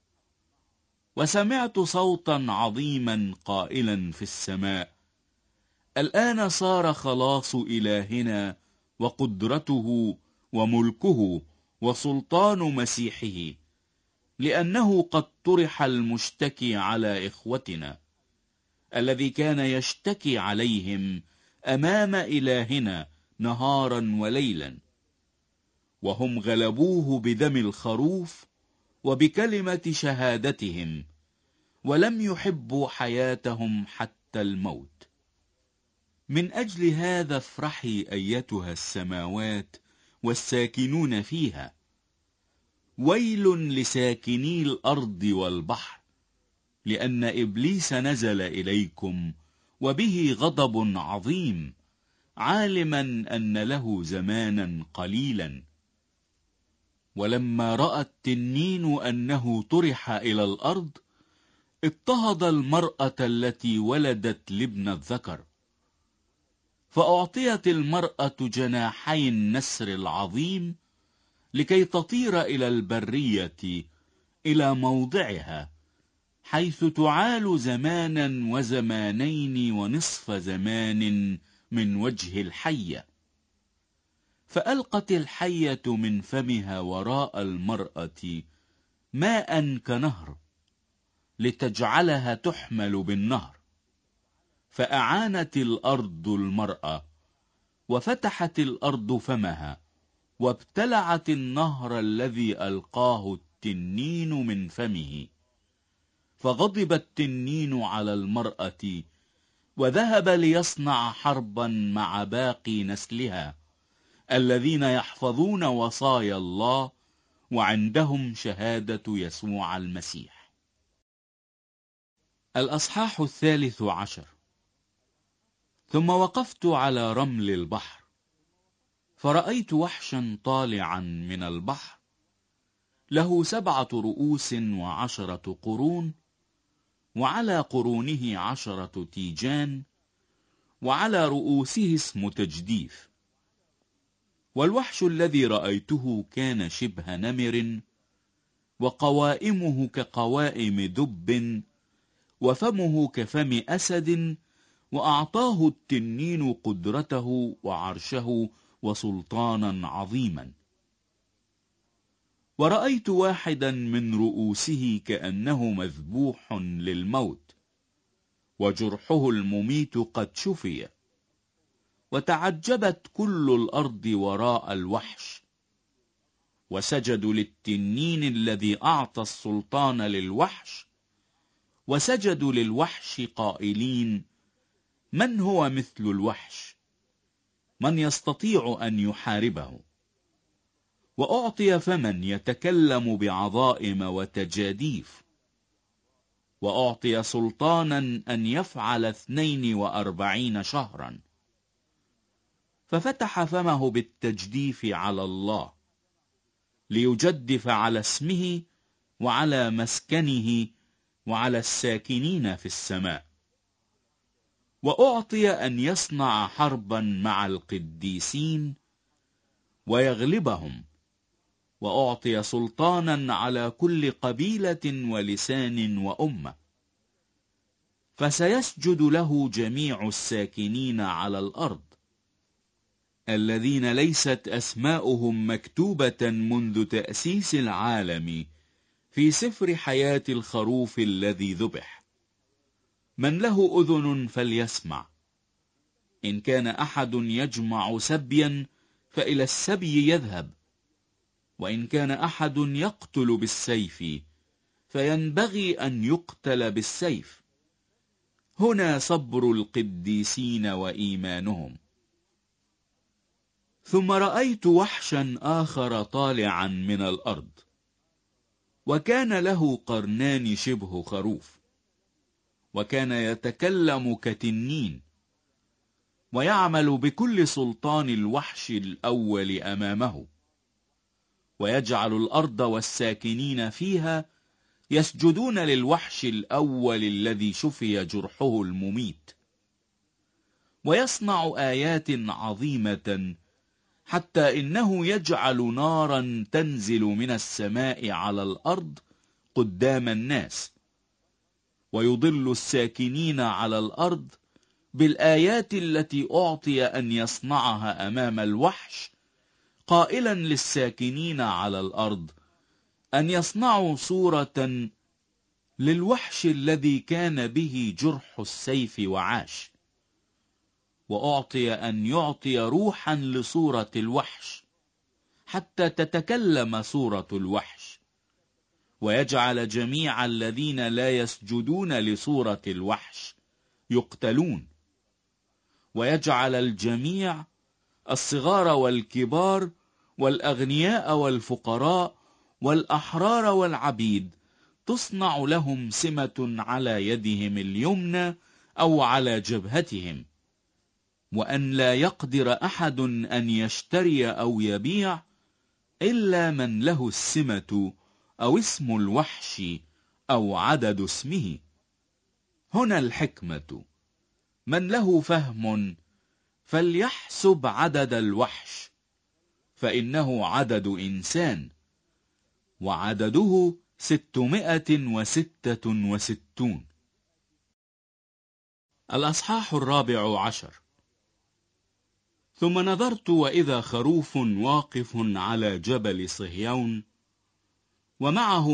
وسمعت صوتا عظيما قائلا في السماء: الآن صار خلاص إلهنا وقدرته وملكه وسلطان مسيحه، لأنه قد طرح المشتكي على إخوتنا الذي كان يشتكي عليهم أمام إلهنا نهارا وليلا. وهم غلبوه بدم الخروف وبكلمة شهادتهم، ولم يحبوا حياتهم حتى الموت. من أجل هذا افرحي أيتها السماوات والساكنون فيها. ويل لساكني الأرض والبحر، لأن إبليس نزل إليكم وبه غضب عظيم، عالما أن له زمانا قليلا. ولما رأى التنين أنه طرح إلى الأرض، اضطهد المرأة التي ولدت لابن الذكر. فأعطيت المرأة جناحي النسر العظيم لكي تطير إلى البرية، إلى موضعها، حيث تعال زمانا وزمانين ونصف زمان من وجه الحية. فألقت الحية من فمها وراء المرأة ماء كنهر، لتجعلها تحمل بالنهر. فأعانت الأرض المرأة، وفتحت الأرض فمها، وابتلعت النهر الذي ألقاه التنين من فمه. فغضب التنين على المرأة، وذهب ليصنع حربا مع باقي نسلها الذين يحفظون وصايا الله وعندهم شهادة يسوع المسيح. الأصحاح 13. ثم وقفت على رمل البحر، فرأيت وحشا طالعا من البحر، له 7 رؤوس و10 قرون، وعلى قرونه 10 تيجان، وعلى رؤوسه اسم تجديف. والوحش الذي رأيته كان شبه نمر، وقوائمه كقوائم دب، وفمه كفم أسد. وأعطاه التنين قدرته وعرشه وسلطانا عظيما. ورأيت واحدا من رؤوسه كأنه مذبوح للموت، وجرحه المميت قد شفي. وتعجبت كل الأرض وراء الوحش، وسجدوا للتنين الذي أعطى السلطان للوحش، وسجدوا للوحش قائلين: من هو مثل الوحش؟ من يستطيع أن يحاربه؟ وأعطي فمن يتكلم بعظائم وتجاديف، وأعطي سلطانا أن يفعل 42 شهرا. ففتح فمه بالتجديف على الله، ليجدف على اسمه وعلى مسكنه وعلى الساكنين في السماء. وأعطي أن يصنع حربا مع القديسين ويغلبهم، وأعطي سلطانا على كل قبيلة ولسان وأمة. فسيسجد له جميع الساكنين على الأرض، الذين ليست أسماؤهم مكتوبة منذ تأسيس العالم في سفر حياة الخروف الذي ذبح. من له أذن فليسمع. إن كان أحد يجمع سبيا فإلى السبي يذهب، وإن كان أحد يقتل بالسيف فينبغي أن يقتل بالسيف. هنا صبر القديسين وإيمانهم. ثم رأيت وحشا آخر طالعا من الأرض، وكان له قرنان شبه خروف، وكان يتكلم كتنين، ويعمل بكل سلطان الوحش الأول أمامه، ويجعل الأرض والساكنين فيها يسجدون للوحش الأول الذي شفي جرحه المميت، ويصنع آيات عظيمة، حتى إنه يجعل نارا تنزل من السماء على الأرض قدام الناس، ويضل الساكنين على الأرض بالآيات التي أعطي أن يصنعها أمام الوحش، قائلا للساكنين على الأرض أن يصنعوا صورة للوحش الذي كان به جرح السيف وعاش. وأعطي أن يعطي روحا لصورة الوحش حتى تتكلم صورة الوحش، ويجعل جميع الذين لا يسجدون لصورة الوحش يقتلون، ويجعل الجميع الصغار والكبار والأغنياء والفقراء والأحرار والعبيد تصنع لهم سمة على يدهم اليمنى أو على جبهتهم، وأن لا يقدر أحد أن يشتري أو يبيع إلا من له السمة أو اسم الوحش أو عدد اسمه. هنا الحكمة. من له فهم فليحسب عدد الوحش، فإنه عدد إنسان، وعدده 666. الأصحاح 14. ثم نظرت وإذا خروف واقف على جبل صهيون، ومعه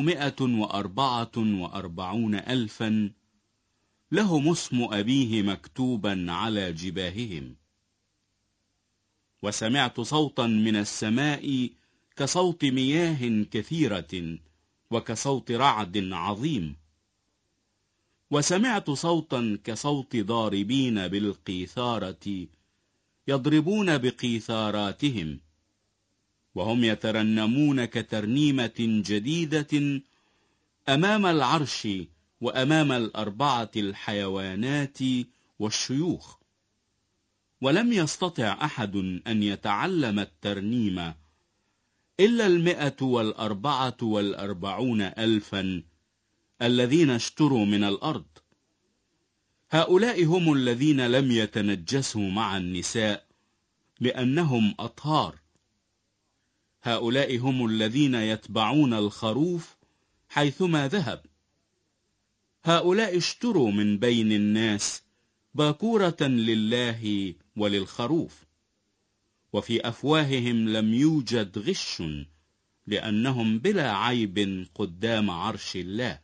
144,000 لهم اسم أبيه مكتوبا على جباههم. وسمعت صوتا من السماء كصوت مياه كثيرة، وكصوت رعد عظيم. وسمعت صوتا كصوت ضاربين بالقيثارة يضربون بقيثاراتهم، وهم يترنمون كترنيمة جديدة أمام العرش وأمام الأربعة الحيوانات والشيوخ. ولم يستطع أحد أن يتعلم الترنيم إلا 144,000 الذين اشتروا من الأرض. هؤلاء هم الذين لم يتنجسوا مع النساء لأنهم أطهار. هؤلاء هم الذين يتبعون الخروف حيثما ذهب. هؤلاء اشتروا من بين الناس باكورة لله وللخروف، وفي أفواههم لم يوجد غش، لأنهم بلا عيب قدام عرش الله.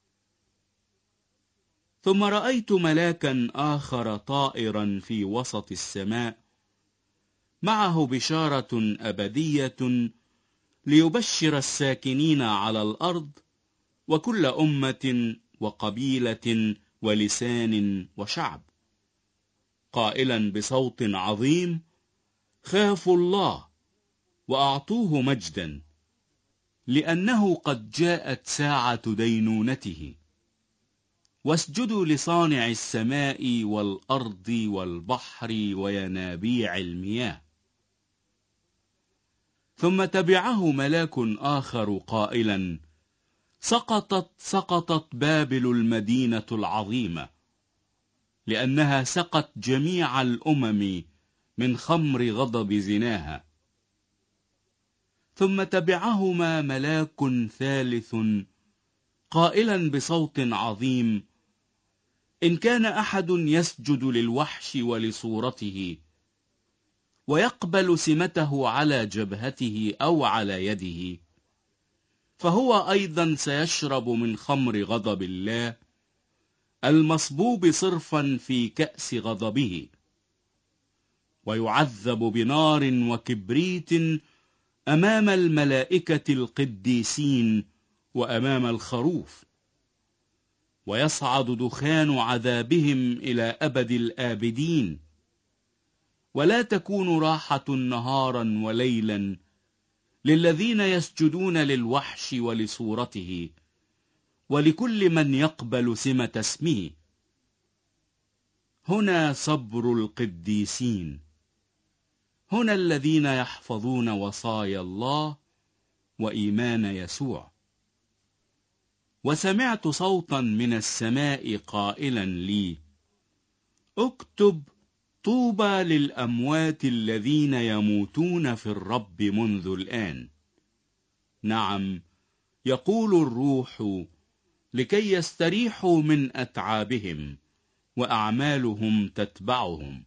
ثم رأيت ملاكا آخر طائرا في وسط السماء، معه بشارة أبدية ليبشر الساكنين على الأرض وكل أمة وقبيلة ولسان وشعب، قائلا بصوت عظيم: خافوا الله وأعطوه مجدا، لأنه قد جاءت ساعة دينونته. واسجدوا لصانع السماء والأرض والبحر وينابيع المياه. ثم تبعه ملاك آخر قائلا: سقطت بابل المدينة العظيمة، لأنها سقت جميع الأمم من خمر غضب زناها. ثم تبعهما ملاك ثالث قائلا بصوت عظيم: إن كان أحد يسجد للوحش ولصورته ويقبل سمته على جبهته أو على يده، فهو أيضا سيشرب من خمر غضب الله المصبوب صرفا في كأس غضبه، ويعذب بنار وكبريت أمام الملائكة القديسين وأمام الخروف، ويصعد دخان عذابهم إلى أبد الآبدين، ولا تكون راحة نهارا وليلا للذين يسجدون للوحش ولصورته ولكل من يقبل سمة اسمه. هنا صبر القديسين، هنا الذين يحفظون وصايا الله وإيمان يسوع. وسمعت صوتا من السماء قائلا لي: اكتب: طوبى للأموات الذين يموتون في الرب منذ الآن. نعم، يقول الروح، لكي يستريحوا من أتعابهم وأعمالهم تتبعهم.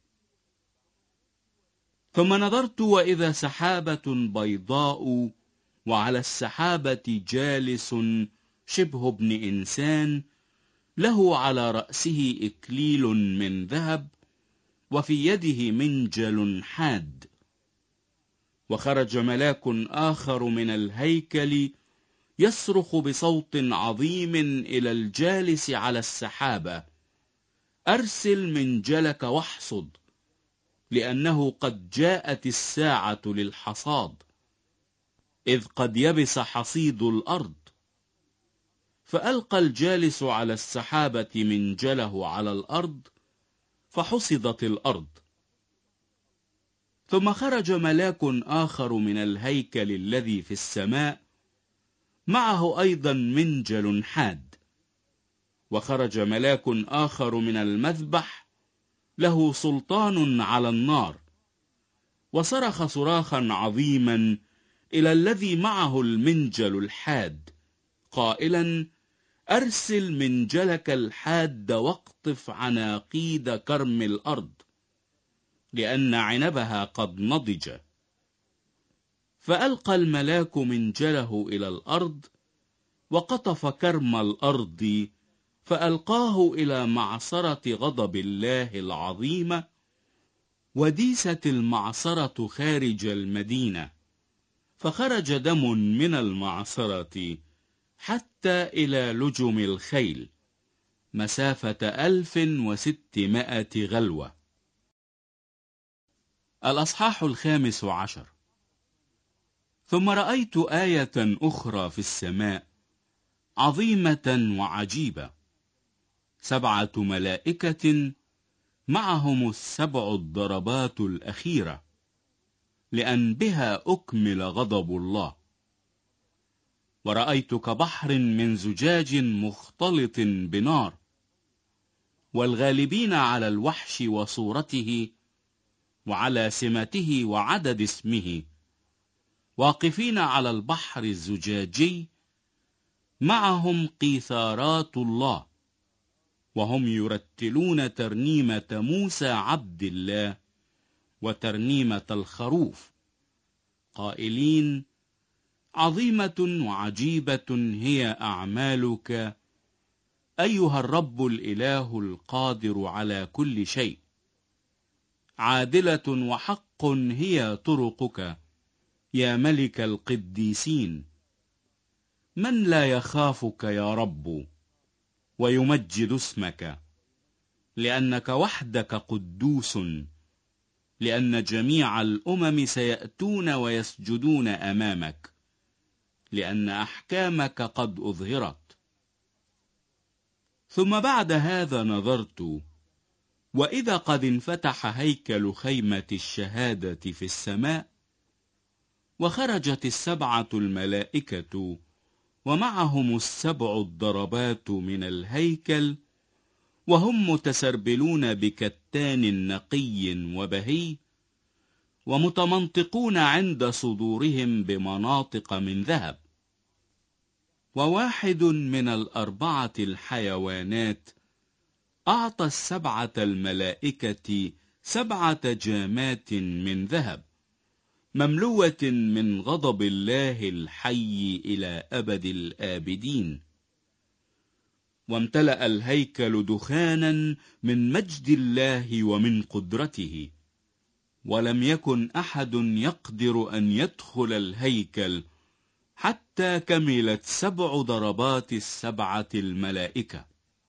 ثم نظرت وإذا سحابة بيضاء، وعلى السحابة جالس شبه ابن إنسان، له على رأسه إكليل من ذهب، وفي يده منجل حاد. وخرج ملاك آخر من الهيكل يصرخ بصوت عظيم إلى الجالس على السحابة: أرسل منجلك واحصد، لأنه قد جاءت الساعة للحصاد، إذ قد يبس حصيد الأرض. فألقى الجالس على السحابة منجله على الأرض، فحصدت الأرض. ثم خرج ملاك آخر من الهيكل الذي في السماء، معه أيضا منجل حاد. وخرج ملاك آخر من المذبح، له سلطان على النار، وصرخ صراخا عظيما إلى الذي معه المنجل الحاد قائلا: أرسل منجلك الحاد واقطف عناقيد كرم الأرض، لأن عنبها قد نضج. فألقى الملاك منجله إلى الأرض، وقطف كرم الأرض، فألقاه إلى معصرة غضب الله العظيمة، وديست المعصرة خارج المدينة، فخرج دم من المعصرة حتى إلى لجم الخيل، مسافة 1600 غلوة. الأصحاح 15. ثم رأيت آية أخرى في السماء عظيمة وعجيبة: 7 ملائكة معهم 7 الضربات الأخيرة، لأن بها أكمل غضب الله. ورأيت كبحر من زجاج مختلط بنار، والغالبين على الوحش وصورته وعلى سمته وعدد اسمه، واقفين على البحر الزجاجي، معهم قيثارات الله، وهم يرتلون ترنيمة موسى عبد الله وترنيمة الخروف، قائلين: عظيمة وعجيبة هي أعمالك أيها الرب الإله القادر على كل شيء. عادلة وحق هي طرقك يا ملك القديسين. من لا يخافك يا رب ويمجد اسمك؟ لأنك وحدك قدوس، لأن جميع الأمم سيأتون ويسجدون أمامك، لأن أحكامك قد أظهرت. ثم بعد هذا نظرت، وإذا قد انفتح هيكل خيمة الشهادة في السماء، وخرجت 7 الملائكة ومعهم 7 الضربات من الهيكل، وهم متسربلون بكتان نقي وبهي، ومتمنطقون عند صدورهم بمناطق من ذهب. وواحد من 4 الحيوانات أعطى 7 الملائكة 7 جامات من ذهب مملوءة من غضب الله الحي إلى أبد الآبدين. وامتلأ الهيكل دخانا من مجد الله ومن قدرته، ولم يكن أحد يقدر أن يدخل الهيكل حتى كملت 7 ضربات 7 الملائكة.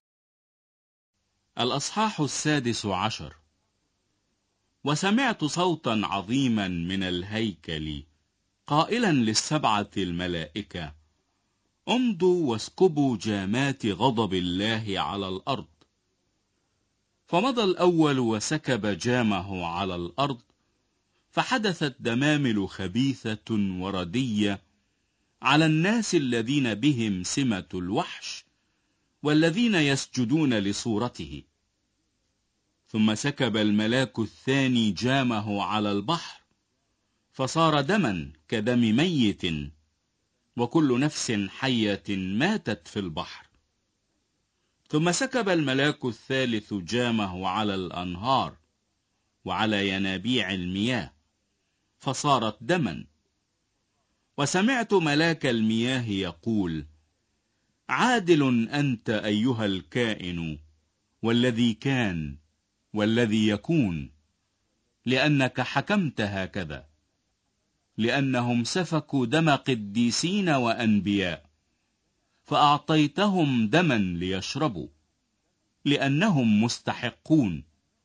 الأصحاح 16. وسمعت صوتا عظيما من الهيكل قائلا ل7 الملائكة: امضوا واسكبوا جامات غضب الله على الأرض. فمضى الأول وسكب جامه على الأرض، فحدثت دمامل خبيثة وردية على الناس الذين بهم سمة الوحش والذين يسجدون لصورته. ثم سكب الملاك الثاني جامه على البحر، فصار دما كدم ميت، وكل نفس حية ماتت في البحر. ثم سكب الملاك الثالث جامه على الأنهار وعلى ينابيع المياه، فصارت دما. وسمعت ملاك المياه يقول: عادل أنت أيها الكائن والذي كان والذي يكون، لأنك حكمت هكذا، لأنهم سفكوا دم قديسين وأنبياء، فأعطيتهم دما ليشربوا، لأنهم مستحقون.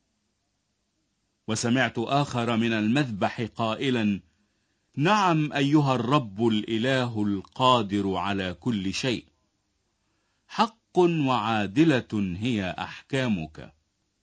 وسمعت آخر من المذبح قائلا: نعم أيها الرب الإله القادر على كل شيء، حق وعادلة هي أحكامك.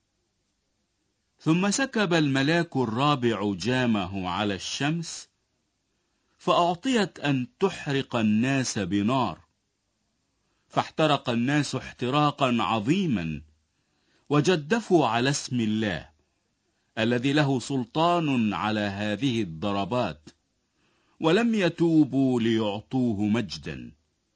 ثم سكب الملاك الرابع جامه على الشمس، فأعطيت أن تحرق الناس بنار، فاحترق الناس احتراقا عظيما، وجدفوا على اسم الله الذي له سلطان على هذه الضربات، ولم يتوبوا ليعطوه مجدا.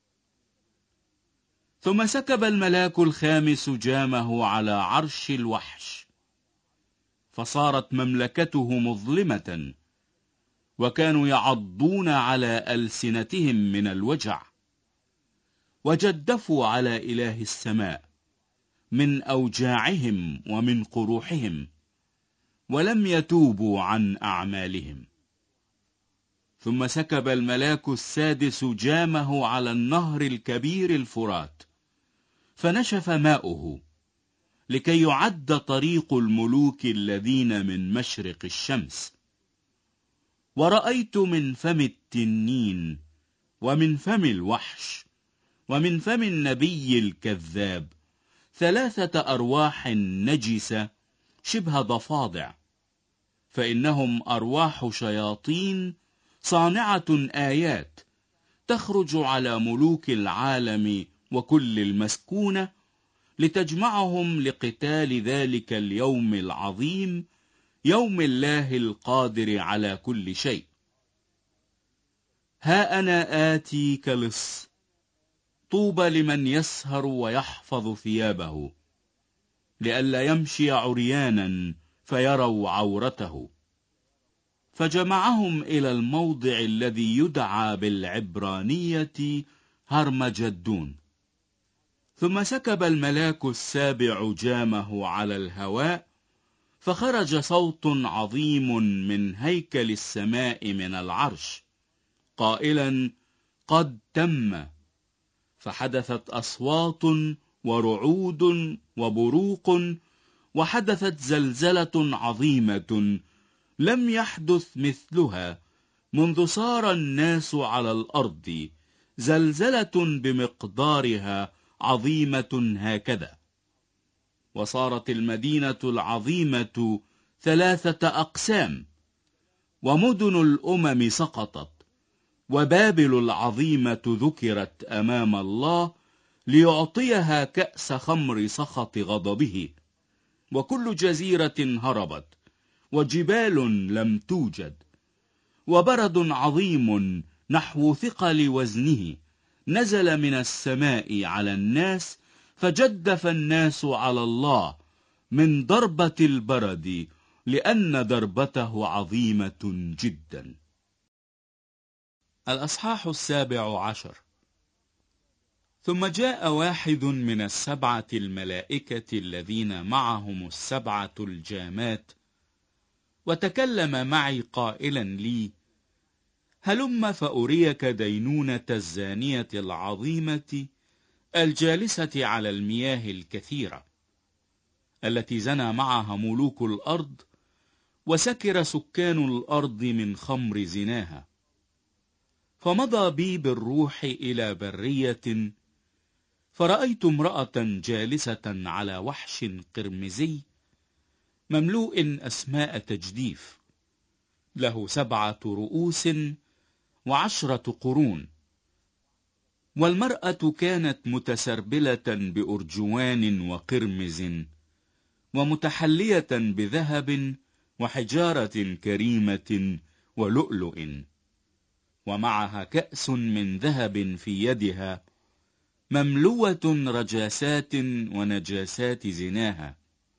ثم سكب الملاك الخامس جامه على عرش الوحش، فصارت مملكته مظلمة، وكانوا يعضون على ألسنتهم من الوجع، وجدفوا على إله السماء من أوجاعهم ومن قروحهم، ولم يتوبوا عن أعمالهم. ثم سكب الملاك السادس جامه على النهر الكبير الفرات، فنشف ماؤه، لكي يعد طريق الملوك الذين من مشرق الشمس. ورأيت من فم التنين ومن فم الوحش ومن فم النبي الكذاب 3 أرواح نجسة شبه ضفادع، فإنهم أرواح شياطين صانعة آيات، تخرج على ملوك العالم وكل المسكونة، لتجمعهم لقتال ذلك اليوم العظيم، يوم الله القادر على كل شيء. ها أنا آتي كلص، طوبى لمن يسهر ويحفظ ثيابه، لئلا يمشي عريانا فيروا عورته. فجمعهم إلى الموضع الذي يدعى بالعبرانية هرمجدون. ثم سكب الملاك السابع جامه على الهواء، فخرج صوت عظيم من هيكل السماء من العرش قائلا: قد تم. فحدثت أصوات ورعود وبروق، وحدثت زلزلة عظيمة لم يحدث مثلها منذ صار الناس على الأرض، زلزلة بمقدارها عظيمة هكذا. وصارت المدينة العظيمة 3 أقسام، ومدن الأمم سقطت، وبابل العظيمة ذكرت أمام الله ليعطيها كأس خمر سخط غضبه، وكل جزيرة هربت، وجبال لم توجد. وبرد عظيم نحو ثقل وزنه نزل من السماء على الناس، فجدف الناس على الله من ضربة البرد لأن دربته عظيمة جدا. الأصحاح 17. ثم جاء واحد من 7 الملائكة الذين معهم 7 الجامات، وتكلم معي قائلا لي: هلم فأريك دينونة الزانية العظيمة الجالسة على المياه الكثيرة، التي زنى معها ملوك الأرض وسكر سكان الأرض من خمر زناها. فمضى بي بالروح إلى برية، فرأيت امرأة جالسة على وحش قرمزي مملوء أسماء تجديف، له 7 رؤوس و10 قرون. والمرأة كانت متسربلة بأرجوان وقرمز، ومتحلية بذهب وحجارة كريمة ولؤلؤ، ومعها كأس من ذهب في يدها مملوة رجاسات ونجاسات زناها،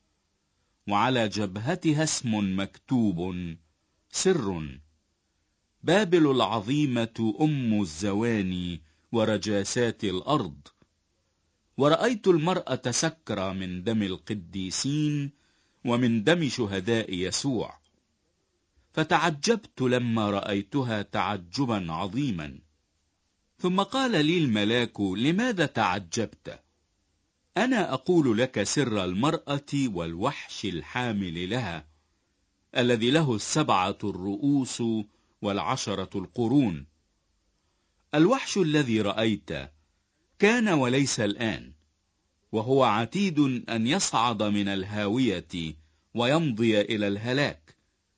وعلى جبهتها اسم مكتوب: سر، بابل العظيمة أم الزواني ورجاسات الأرض. ورأيت المرأة سكرة من دم القديسين ومن دم شهداء يسوع، فتعجبت لما رأيتها تعجبا عظيما. ثم قال لي الملاك: لماذا تعجبت؟ أنا أقول لك سر المرأة والوحش الحامل لها، الذي له 7 الرؤوس و10 القرون. الوحش الذي رأيت كان وليس الآن، وهو عتيد أن يصعد من الهاوية ويمضي إلى الهلاك.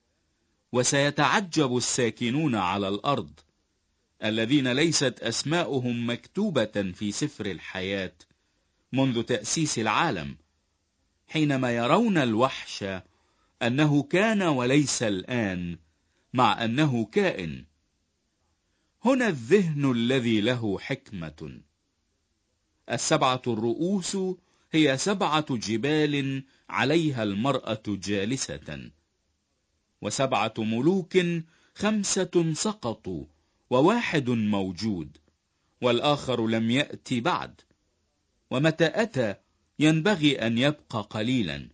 وسيتعجب الساكنون على الأرض الذين ليست أسماؤهم مكتوبة في سفر الحياة منذ تأسيس العالم، حينما يرون الوحش أنه كان وليس الآن، مع أنه كائن. هنا الذهن الذي له حكمة. 7 الرؤوس هي 7 جبال عليها المرأة جالسة، و7 ملوك 5 سقطوا و1 موجود، والآخر لم يأتي بعد، ومتى أتى ينبغي أن يبقى قليلا.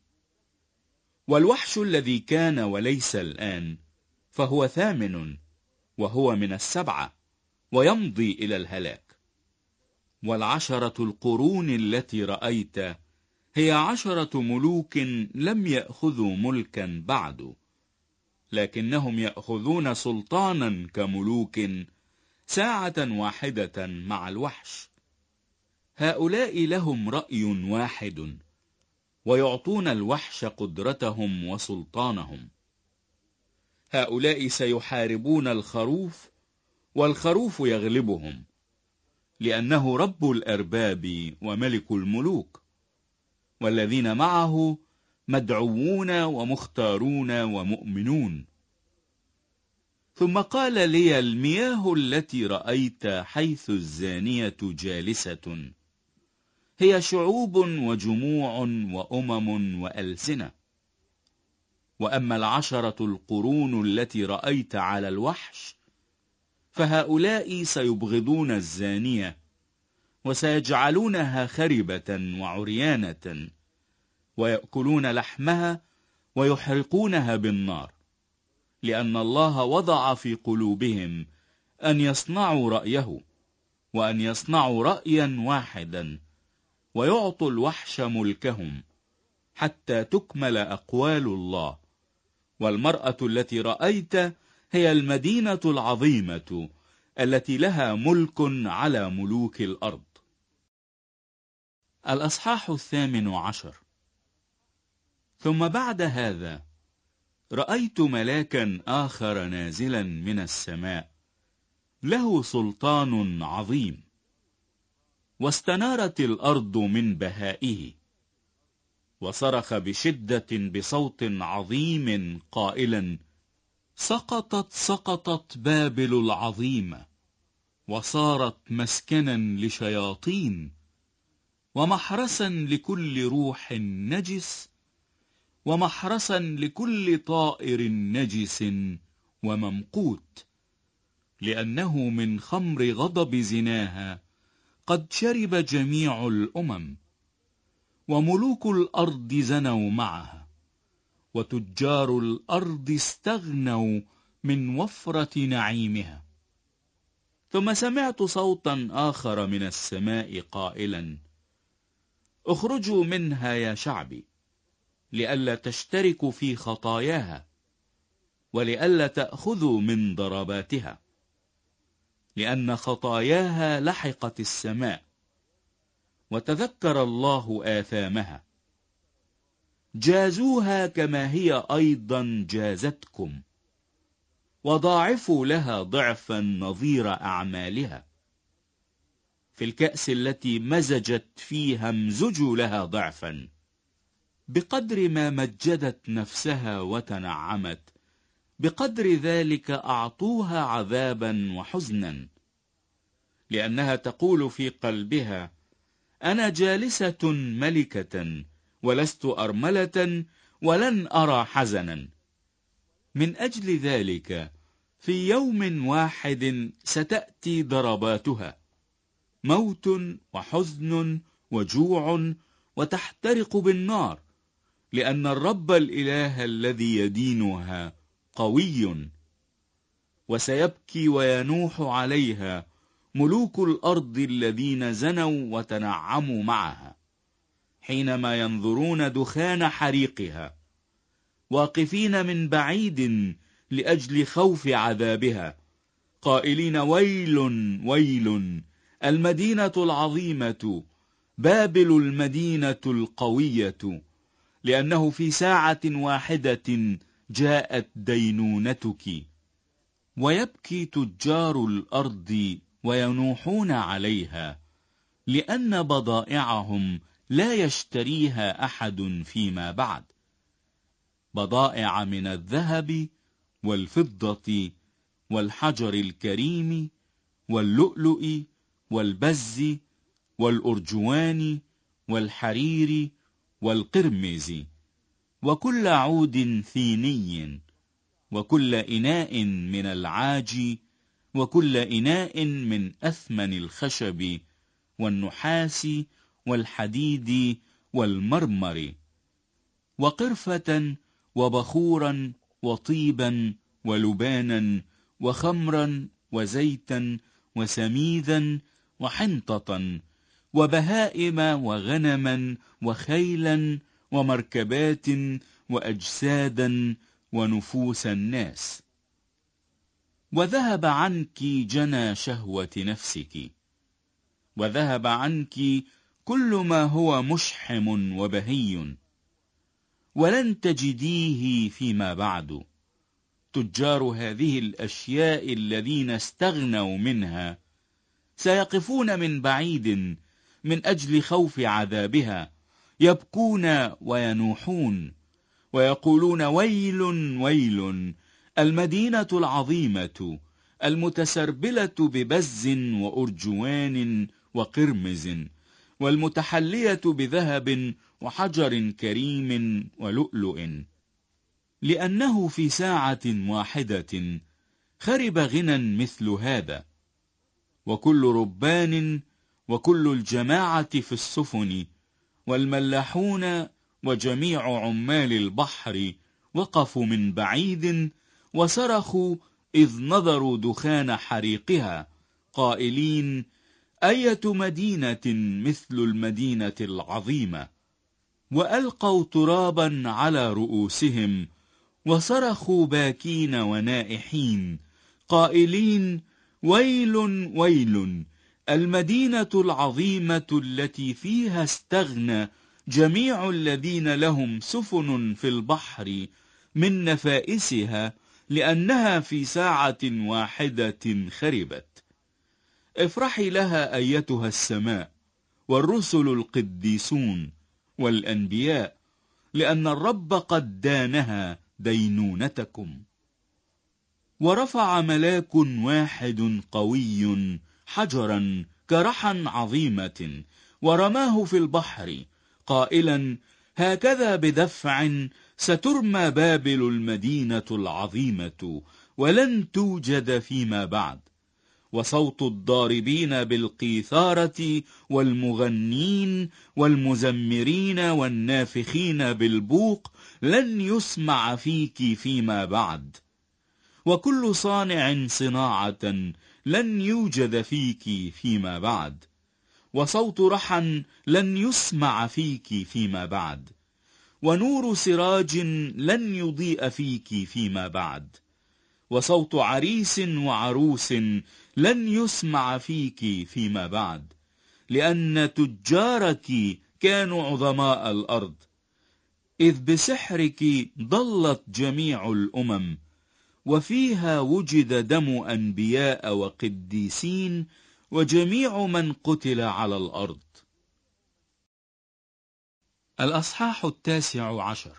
والوحش الذي كان وليس الآن فهو 8، وهو من 7 ويمضي إلى الهلاك. و10 القرون التي رأيت هي 10 ملوك لم يأخذوا ملكا بعد، لكنهم يأخذون سلطانا كملوك ساعة واحدة مع الوحش. هؤلاء لهم رأي واحد، ويعطون الوحش قدرتهم وسلطانهم. هؤلاء سيحاربون الخروف، والخروف يغلبهم، لأنه رب الأرباب وملك الملوك، والذين معه مدعوون ومختارون ومؤمنون. ثم قال لي: المياه التي رأيت حيث الزانية جالسة هي شعوب وجموع وأمم وألسنة. وأما 10 القرون التي رأيت على الوحش فهؤلاء سيبغضون الزانية، وسيجعلونها خربة وعريانة، ويأكلون لحمها ويحرقونها بالنار، لأن الله وضع في قلوبهم أن يصنعوا رأيه، وأن يصنعوا رأيا واحدا، ويعطوا الوحش ملكهم حتى تكمل أقوال الله. والمرأة التي رأيت هي المدينة العظيمة التي لها ملك على ملوك الأرض. الأصحاح 18. ثم بعد هذا رأيت ملاكا آخر نازلا من السماء، له سلطان عظيم، واستنارت الأرض من بهائه، وصرخ بشدة بصوت عظيم قائلا: سقطت سقطت بابل العظيمة، وصارت مسكنا لشياطين، ومحرسا لكل روح نجس، ومحرسا لكل طائر نجس وممقوت، لأنه من خمر غضب زناها قد شرب جميع الأمم، وملوك الأرض زنوا معها، وتجار الأرض استغنوا من وفرة نعيمها. ثم سمعت صوتا آخر من السماء قائلا: اخرجوا منها يا شعبي، لئلا تشتركوا في خطاياها، ولئلا تأخذوا من ضرباتها، لأن خطاياها لحقت السماء، وتذكر الله آثامها. جازوها كما هي أيضا جازتكم، وضاعفوا لها ضعفا نظير أعمالها. في الكأس التي مزجت فيها امزجوا لها ضعفا. بقدر ما مجدت نفسها وتنعمت، بقدر ذلك أعطوها عذابا وحزنا، لأنها تقول في قلبها: أنا جالسة ملكة، ولست أرملة، ولن أرى حزنا. من أجل ذلك في يوم واحد ستأتي ضرباتها، موت وحزن وجوع، وتحترق بالنار، لأن الرب الإله الذي يدينها قوي. وسيبكي وينوح عليها ملوك الأرض الذين زنوا وتنعموا معها، حينما ينظرون دخان حريقها، واقفين من بعيد لأجل خوف عذابها، قائلين: ويل ويل، المدينة العظيمة، بابل المدينة القوية، لأنه في ساعة واحدة جاءت دينونتك. ويبكي تجار الأرض وينوحون عليها، لأن بضائعهم لا يشتريها أحد فيما بعد، بضائع من الذهب والفضة والحجر الكريم واللؤلؤ والبز والأرجوان والحرير والقرمز، وكل عود ثيني، وكل إناء من العاج، وكل إناء من أثمن الخشب والنحاس والحديد والمرمر، وقرفة وبخورا وطيبا ولبانا وخمرا وزيتا وسميذا وحنطة، وبهائم وغنما وخيلا ومركبات وأجسادا ونفوس الناس. وذهب عنك جنى شهوة نفسك، وذهب عنك كل ما هو مشحم وبهي، ولن تجديه فيما بعد. تجار هذه الأشياء الذين استغنوا منها سيقفون من بعيد من أجل خوف عذابها، يبكون وينوحون ويقولون: ويل ويل، المدينة العظيمة، المتسربلة ببز وأرجوان وقرمز، والمتحلية بذهب وحجر كريم ولؤلؤ، لأنه في ساعة واحدة خرب غنى مثل هذا. وكل ربان وكل الجماعة في السفن والملاحون وجميع عمال البحر وقفوا من بعيد وصرخوا إذ نظروا دخان حريقها، قائلين: أية مدينة مثل المدينة العظيمة. وألقوا ترابا على رؤوسهم وصرخوا باكين ونائحين، قائلين: ويل ويل، المدينة العظيمة التي فيها استغنى جميع الذين لهم سفن في البحر من نفائسها، لأنها في ساعة واحدة خربت. افرحي لها أيتها السماء، والرسل القديسون والأنبياء، لأن الرب قد دانها دينونتكم. ورفع ملاك واحد قوي حجرا كرحا عظيمة، ورماه في البحر، قائلا: هكذا بدفع سترمى بابل المدينة العظيمة ولن توجد فيما بعد، وصوت الضاربين بالقيثارة والمغنين والمزمرين والنافخين بالبوق لن يسمع فيك فيما بعد، وكل صانع صناعة لن يوجد فيك فيما بعد، وصوت رحى لن يسمع فيك فيما بعد، ونور سراج لن يضيء فيك فيما بعد، وصوت عريس وعروس لن يسمع فيك فيما بعد، لأن تجارك كانوا عظماء الأرض، إذ بسحرك ضلت جميع الأمم، وفيها وجد دم أنبياء وقديسين وجميع من قتل على الأرض. الأصحاح 19.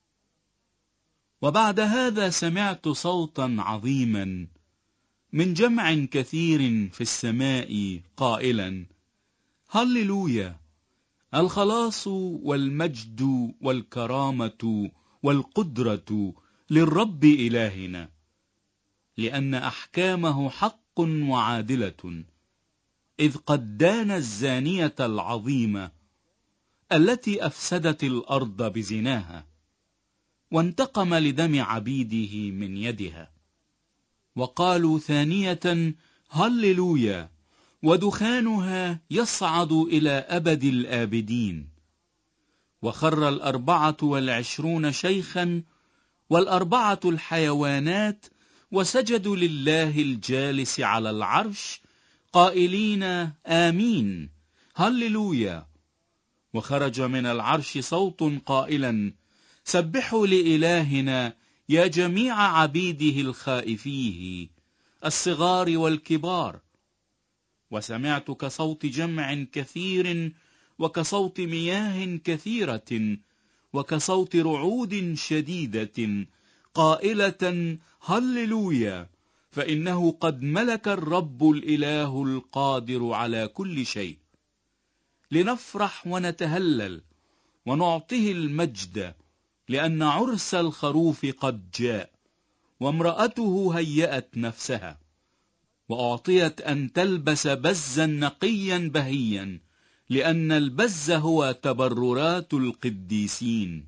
وبعد هذا سمعت صوتا عظيما من جمع كثير في السماء قائلا: هللويا! الخلاص والمجد والكرامة والقدرة للرب إلهنا، لأن أحكامه حق وعادلة، إذ قد دان الزانية العظيمة التي أفسدت الأرض بزناها، وانتقم لدم عبيده من يدها. وقالوا ثانية: هللويا! ودخانها يصعد إلى أبد الآبدين. وخر 24 شيخا و4 الحيوانات وسجدوا لله الجالس على العرش قائلين: آمين، هللويا! وخرج من العرش صوت قائلا: سبحوا لإلهنا يا جميع عبيده الخائفيه، الصغار والكبار. وسمعت كصوت جمع كثير، وكصوت مياه كثيرة، وكصوت رعود شديدة، قائلة: هللويا! فإنه قد ملك الرب الإله القادر على كل شيء. لنفرح ونتهلل ونعطيه المجد، لأن عرس الخروف قد جاء، وامرأته هيأت نفسها، وأعطيت أن تلبس بزا نقيا بهيا، لأن البز هو تبررات القديسين.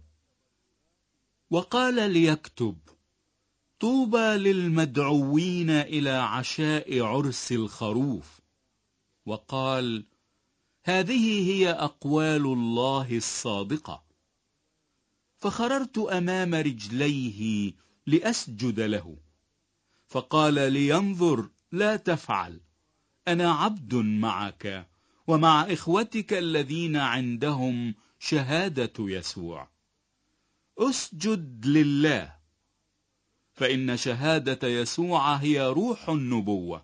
وقال ليكتب: طوبى للمدعوين إلى عشاء عرس الخروف. وقال: هذه هي أقوال الله الصادقة. فخررت أمام رجليه لأسجد له، فقال لي: انظر، لا تفعل، أنا عبد معك ومع إخوتك الذين عندهم شهادة يسوع. أسجد لله، فإن شهادة يسوع هي روح النبوة.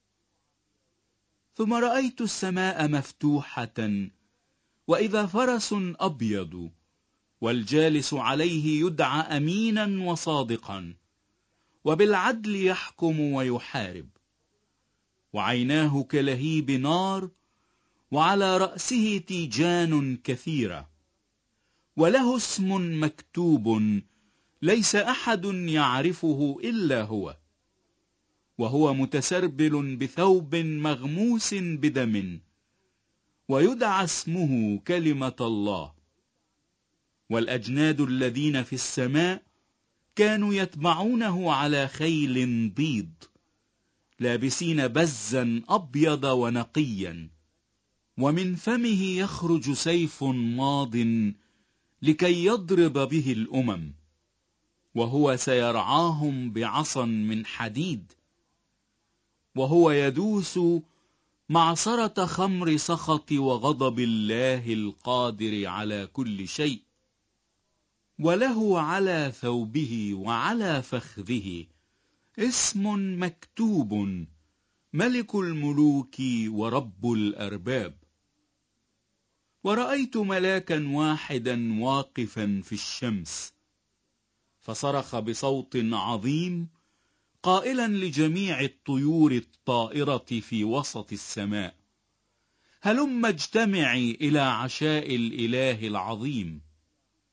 ثم رأيت السماء مفتوحة، وإذا فرس أبيض، والجالس عليه يدعى أمينا وصادقا، وبالعدل يحكم ويحارب. وعيناه كلهيب نار، وعلى رأسه تيجان كثيرة، وله اسم مكتوب ليس أحد يعرفه إلا هو، وهو متسربل بثوب مغموس بدم، ويدعى اسمه كلمة الله. والأجناد الذين في السماء كانوا يتبعونه على خيل بيض، لابسين بزا أبيض ونقيا، ومن فمه يخرج سيف ماض لكي يضرب به الأمم، وهو سيرعاهم بعصا من حديد، وهو يدوس معصرة خمر سخط وغضب الله القادر على كل شيء. وله على ثوبه وعلى فخذه اسم مكتوب: ملك الملوك ورب الأرباب. ورأيت ملاكا واحدا واقفا في الشمس، فصرخ بصوت عظيم قائلا لجميع الطيور الطائرة في وسط السماء: هلم اجتمعي إلى عشاء الإله العظيم.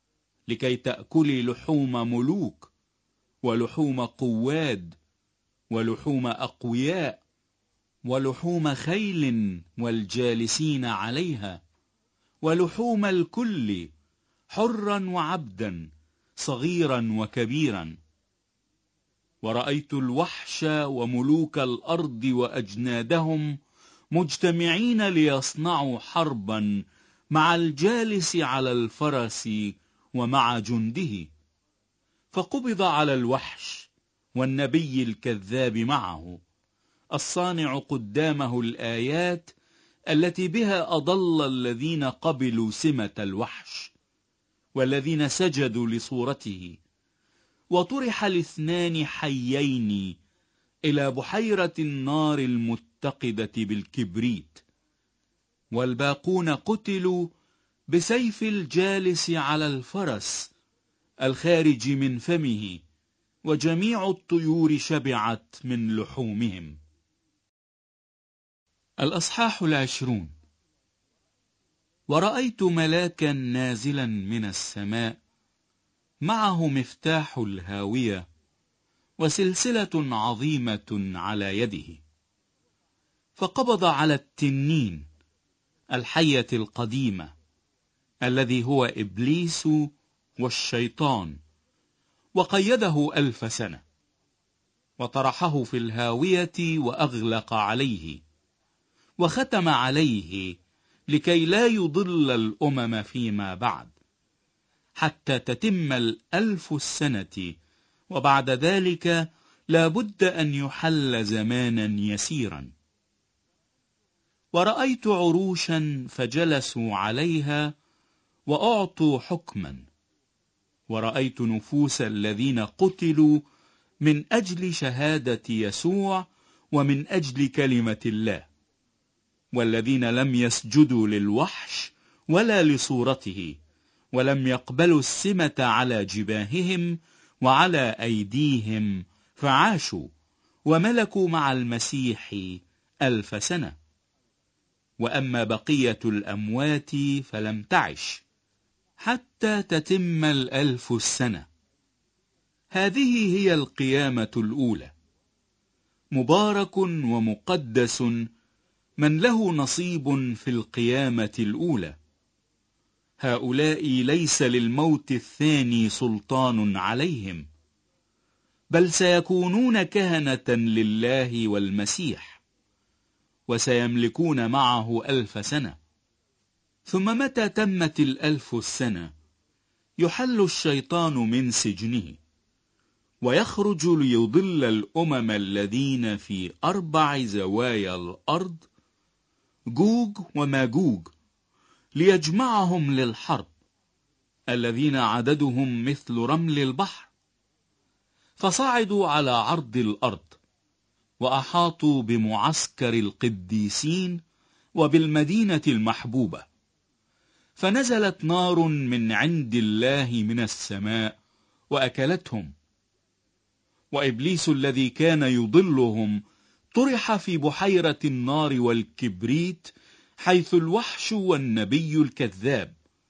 لكي تأكلي لحوم ملوك ولحوم قواد ولحوم أقوياء ولحوم خيل والجالسين عليها ولحوم الكل، حرا وعبدا، صغيرا وكبيرا. ورأيت الوحش وملوك الأرض وأجنادهم مجتمعين ليصنعوا حربا مع الجالس على الفرس ومع جنده. فقبض على الوحش والنبي الكذاب معه، الصانع قدامه الآيات التي بها أضل الذين قبلوا سمة الوحش والذين سجدوا لصورته. وطرح الاثنان حيين إلى بحيرة النار المتقدة بالكبريت، والباقون قتلوا بسيف الجالس على الفرس الخارج من فمه، وجميع الطيور شبعت من لحومهم. الأصحاح 20. ورأيت ملاكا نازلا من السماء معه مفتاح الهاوية وسلسلة عظيمة على يده، فقبض على التنين الحية القديمة الذي هو إبليس والشيطان، وقيده 1000 سنة، وطرحه في الهاوية وأغلق عليه، وختم عليه لكي لا يضل الأمم فيما بعد، حتى تتم 1000 السنة، وبعد ذلك لا بد أن يحل زمانا يسيرا. ورأيت عروشا فجلسوا عليها وأعطوا حكما، ورأيت نفوس الذين قتلوا من أجل شهادة يسوع ومن أجل كلمة الله، والذين لم يسجدوا للوحش ولا لصورته، ولم يقبلوا السمة على جباههم وعلى أيديهم، فعاشوا وملكوا مع المسيح 1000 سنة. وأما بقية الأموات فلم تعش حتى تتم 1000 السنة. هذه هي القيامة الأولى. مبارك ومقدس من له نصيب في القيامة الأولى. هؤلاء ليس للموت الثاني سلطان عليهم، بل سيكونون كهنة لله والمسيح، وسيملكون معه 1000 سنة. ثم متى تمت 1000 السنة يحل الشيطان من سجنه، ويخرج ليضل الأمم الذين في 4 زوايا الأرض، جوج وماجوج، ليجمعهم للحرب، الذين عددهم مثل رمل البحر. فصعدوا على عرض الأرض، وأحاطوا بمعسكر القديسين وبالمدينة المحبوبة. فنزلت نار من عند الله من السماء وأكلتهم. وإبليس الذي كان يضلهم طرح في بحيرة النار والكبريت، حيث الوحش والنبي الكذاب،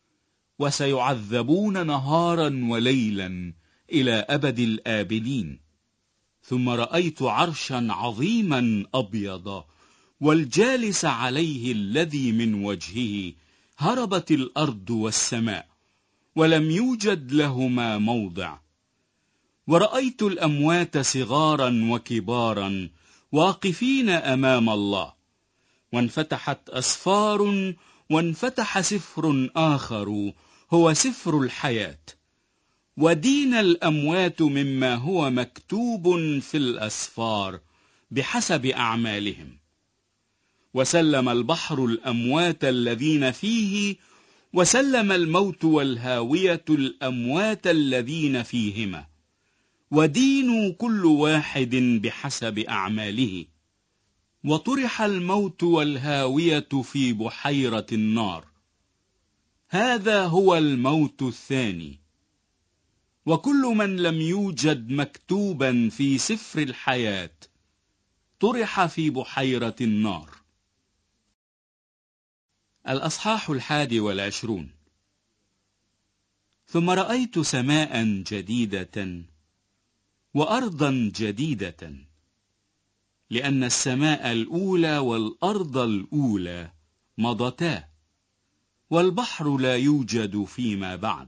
وسيعذبون نهارا وليلا إلى أبد الآبدين. ثم رأيت عرشا عظيما أبيض، والجالس عليه الذي من وجهه هربت الأرض والسماء، ولم يوجد لهما موضع. ورأيت الأموات صغارا وكبارا واقفين أمام الله، وانفتحت أسفار، وانفتح سفر آخر هو سفر الحياة، ودين الأموات مما هو مكتوب في الأسفار بحسب أعمالهم. وسلم البحر الأموات الذين فيه، وسلم الموت والهاوية الأموات الذين فيهما، ودينوا كل واحد بحسب أعماله. وطرح الموت والهاوية في بحيرة النار. هذا هو الموت الثاني. وكل من لم يوجد مكتوبا في سفر الحياة طرح في بحيرة النار. الأصحاح 21. ثم رأيت سماء جديدة وأرضا جديدة، لأن السماء الأولى والأرض الأولى مضتا، والبحر لا يوجد فيما بعد.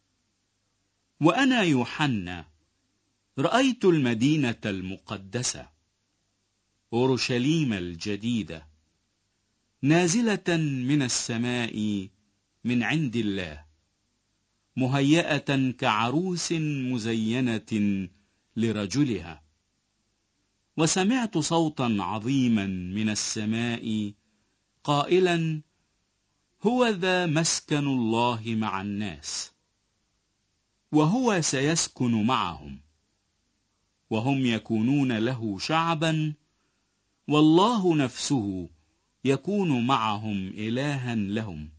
وأنا يوحنا رأيت المدينة المقدسة أورشليم الجديدة نازلة من السماء من عند الله، مهيئة كعروس مزينة لرجلها. وسمعت صوتا عظيما من السماء قائلا: هو ذا مسكن الله مع الناس، وهو سيسكن معهم، وهم يكونون له شعبا، والله نفسه يكون معهم إلها لهم.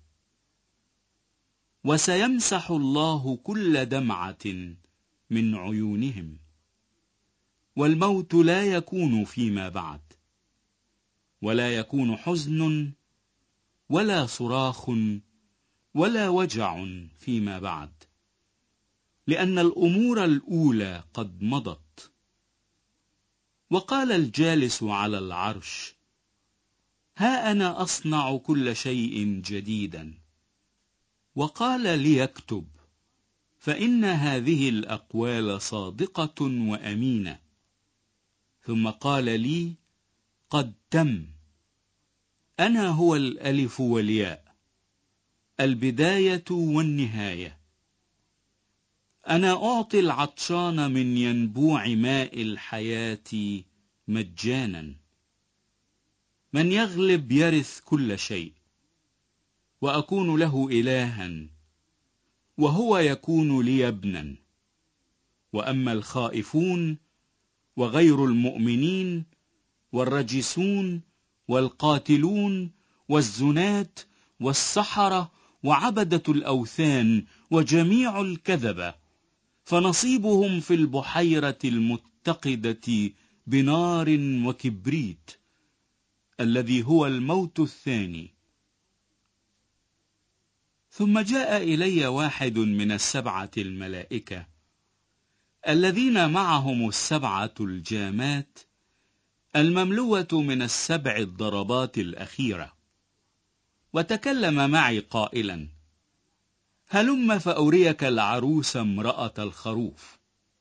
وسيمسح الله كل دمعة من عيونهم، والموت لا يكون فيما بعد، ولا يكون حزن ولا صراخ ولا وجع فيما بعد، لأن الأمور الأولى قد مضت. وقال الجالس على العرش: ها أنا أصنع كل شيء جديدا. وقال ليكتب، فإن هذه الأقوال صادقة وأمينة. ثم قال لي: قد تم. أنا هو الألف والياء، البداية والنهاية. أنا أعطي العطشان من ينبوع ماء الحياة مجانا. من يغلب يرث كل شيء، وأكون له إلها، وهو يكون لي ابنا. وأما الخائفون وغير المؤمنين والرجسون والقاتلون والزنات والسحرة وعبدة الأوثان وجميع الكذبة، فنصيبهم في البحيرة المتقدة بنار وكبريت، الذي هو الموت الثاني. ثم جاء إلي واحد من السبعة الملائكة الذين معهم السبعة الجامات المملوءة من السبع الضربات الأخيرة، وتكلم معي قائلا: هلم فأريك العروس امرأة الخروف.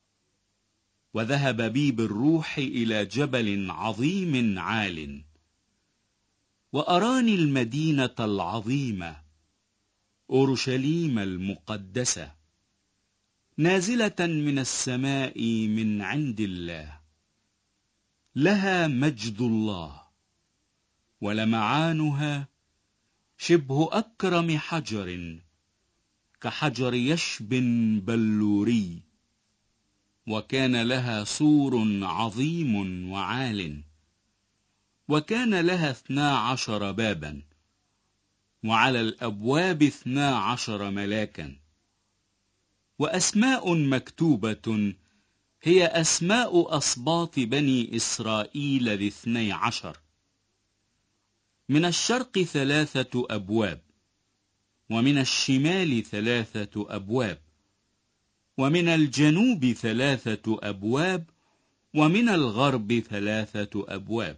وذهب بي بالروح إلى جبل عظيم عال، وأراني المدينة العظيمة أورشليم المقدسة نازلة من السماء من عند الله، لها مجد الله، ولمعانها شبه أكرم حجر، كحجر يشب بلوري. وكان لها سور عظيم وعال، وكان لها 12 بابا، وعلى الأبواب 12 ملاكا، وأسماء مكتوبة هي أسماء أسباط بني إسرائيل 12. من الشرق 3 أبواب، ومن الشمال 3 أبواب، ومن الجنوب 3 أبواب، ومن الغرب 3 أبواب.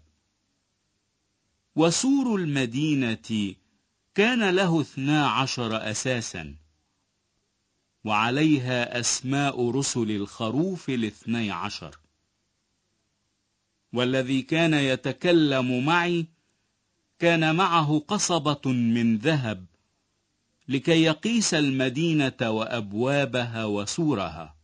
وسور المدينة كان له 12 أساسا، وعليها أسماء رسل الخروف 12. والذي كان يتكلم معي كان معه قصبة من ذهب لكي يقيس المدينة وأبوابها وسورها.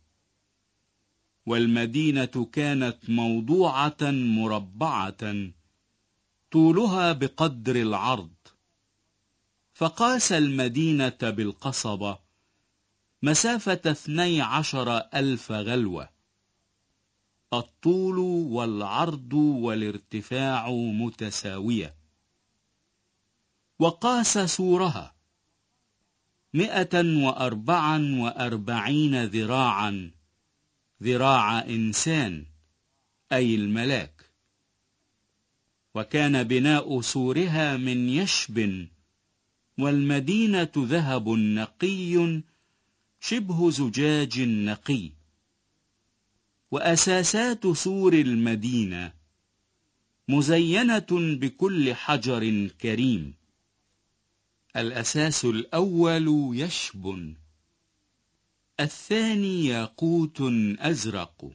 والمدينة كانت موضوعة مربعة، طولها بقدر العرض. فقاس المدينة بالقصبة مسافة 12,000 غلوة، الطول والعرض والارتفاع متساوية. وقاس سورها 144 ذراعا، ذراع إنسان أي الملاك. وكان بناء سورها من يشب، والمدينة ذهب نقي شبه زجاج نقي. وأساسات سور المدينة مزينة بكل حجر كريم. الأساس الأول يشب، الثاني ياقوت أزرق،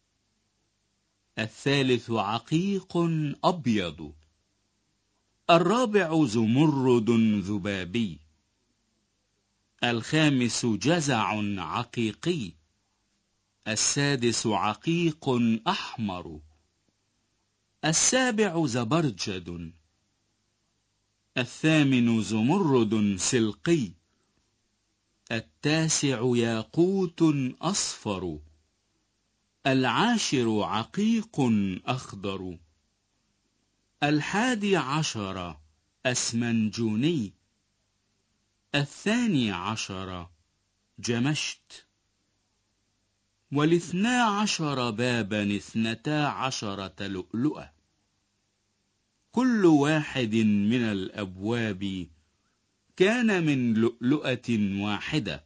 الثالث عقيق أبيض، الرابع زمرد ذبابي، الخامس جزع عقيقي، السادس عقيق أحمر، السابع زبرجد، الثامن زمرد سلقي، التاسع ياقوت أصفر، العاشر عقيق أخضر، 11 أسمنجوني، 12 جمشت، 12 بابا 12 لؤلؤة، كل واحد من الأبواب كان من لؤلؤة واحدة.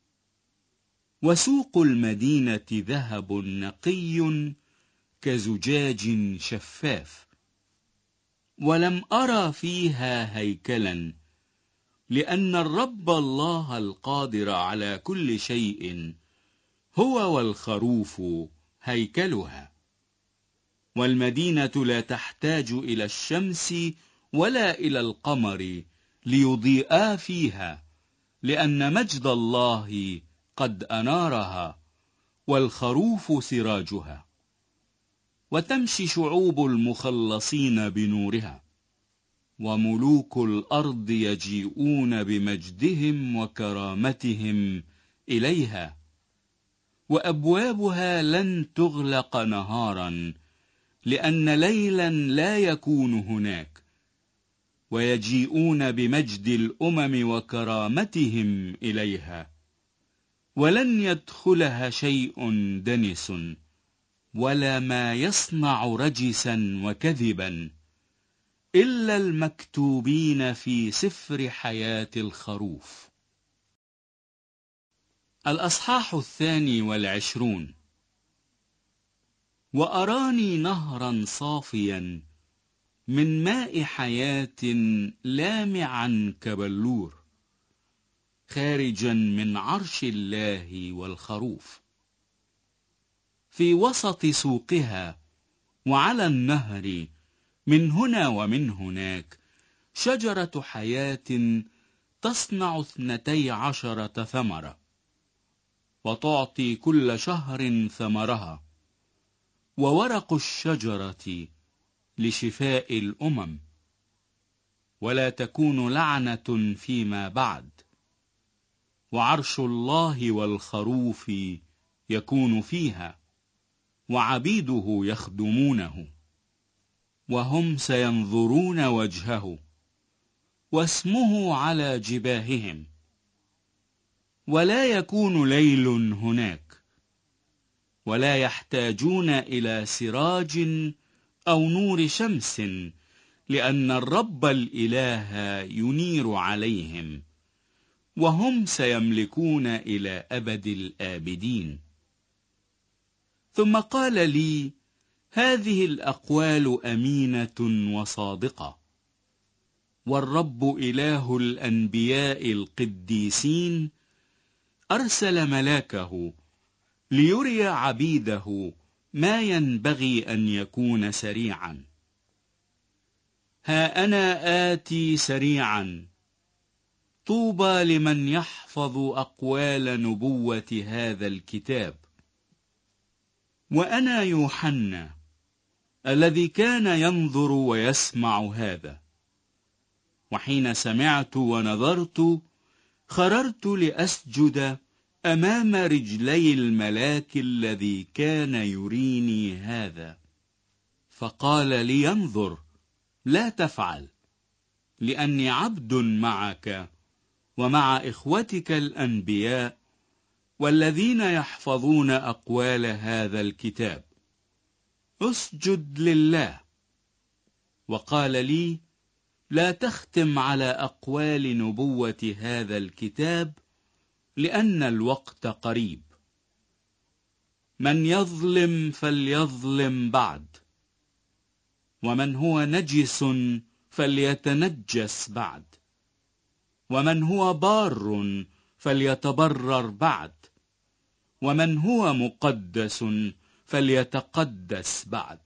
وسوق المدينة ذهب نقي كزجاج شفاف. ولم أرى فيها هيكلا، لأن الرب الله القادر على كل شيء هو والخروف هيكلها. والمدينة لا تحتاج إلى الشمس ولا إلى القمر ليضيئا فيها، لأن مجد الله قد أنارها، والخروف سراجها. وتمشي شعوب المخلصين بنورها، وملوك الأرض يجيئون بمجدهم وكرامتهم إليها. وأبوابها لن تغلق نهارا، لأن ليلا لا يكون هناك. ويجيئون بمجد الأمم وكرامتهم إليها، ولن يدخلها شيء دنس، ولا ما يصنع رجسا وكذبا، إلا المكتوبين في سفر حياة الخروف. الأصحاح 22. وأراني نهرا صافيا من ماء حياة لامعا كبلور، خارجا من عرش الله والخروف. في وسط سوقها وعلى النهر من هنا ومن هناك شجرة حياة تصنع 12 ثمرة، وتعطي كل شهر ثمرها. وورق الشجرة لشفاء الأمم، ولا تكون لعنة فيما بعد. وعرش الله والخروف يكون فيها، وعبيده يخدمونه، وهم سينظرون وجهه، واسمه على جباههم. ولا يكون ليل هناك، ولا يحتاجون إلى سراج أو نور شمس، لأن الرب الإله ينير عليهم، وهم سيملكون إلى أبد الآبدين. ثم قال لي: هذه الأقوال أمينة وصادقة. والرب إله الأنبياء القديسين أرسل ملاكه ليري عبيده ما ينبغي أن يكون سريعا. ها أنا آتي سريعا، طوبى لمن يحفظ أقوال نبوة هذا الكتاب. وأنا يوحنا الذي كان ينظر ويسمع هذا. وحين سمعت ونظرت خررت لأسجد أمام رجلي الملاك الذي كان يريني هذا. فقال لي: انظر، لا تفعل، لأني عبد معك ومع إخوتك الأنبياء والذين يحفظون أقوال هذا الكتاب. اسجد لله. وقال لي: لا تختم على أقوال نبوة هذا الكتاب، لأن الوقت قريب. من يظلم فليظلم بعد، ومن هو نجس فليتنجس بعد، ومن هو بار فليتبرر بعد، ومن هو مقدس فليتقدس بعد.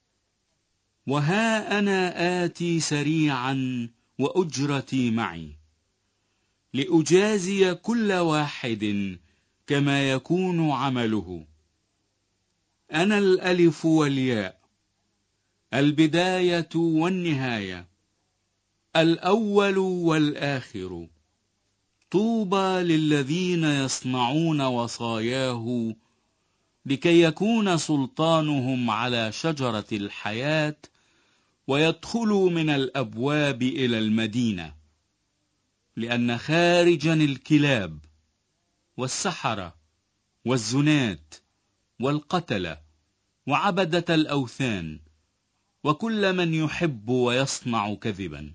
وها أنا آتي سريعا وأجرتي معي، لأجازي كل واحد كما يكون عمله. أنا الألف والياء، البداية والنهاية، الأول والآخر. طوبى للذين يصنعون وصاياه، لكي يكون سلطانهم على شجرة الحياة، ويدخلوا من الأبواب إلى المدينة. لأن خارجا الكلاب والسحرة والزنات والقتلة وعبدة الأوثان وكل من يحب ويصنع كذبا.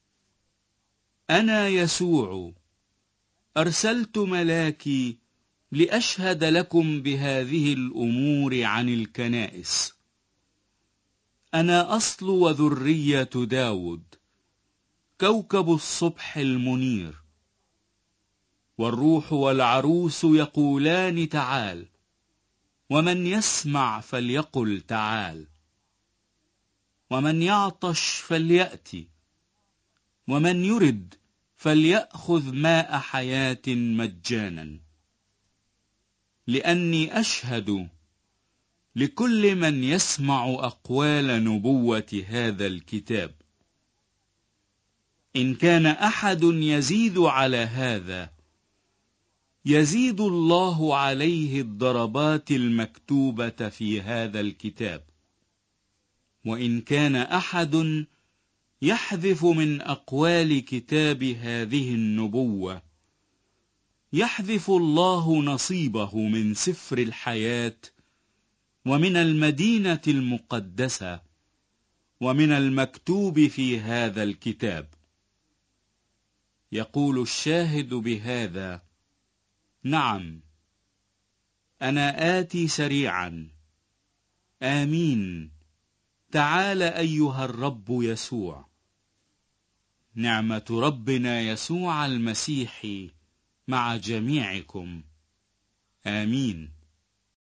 أنا يسوع أرسلت ملاكي لأشهد لكم بهذه الأمور عن الكنائس. أنا أصل وذرية داود، كوكب الصبح المنير. والروح والعروس يقولان تعال، ومن يسمع فليقل تعال. ومن يعطش فليأتي، ومن يرد فليأخذ ماء حياة مجانا. لأني أشهد لكل من يسمع أقوال نبوة هذا الكتاب. إن كان أحد يزيد على هذا، يزيد الله عليه الضربات المكتوبة في هذا الكتاب. وإن كان أحد يحذف من أقوال كتاب هذه النبوة، يحذف الله نصيبه من سفر الحياة، ومن المدينة المقدسة، ومن المكتوب في هذا الكتاب. يقول الشاهد بهذا: نعم، أنا آتي سريعا. آمين. تعال أيها الرب يسوع. نعمة ربنا يسوع المسيح مع جميعكم. آمين.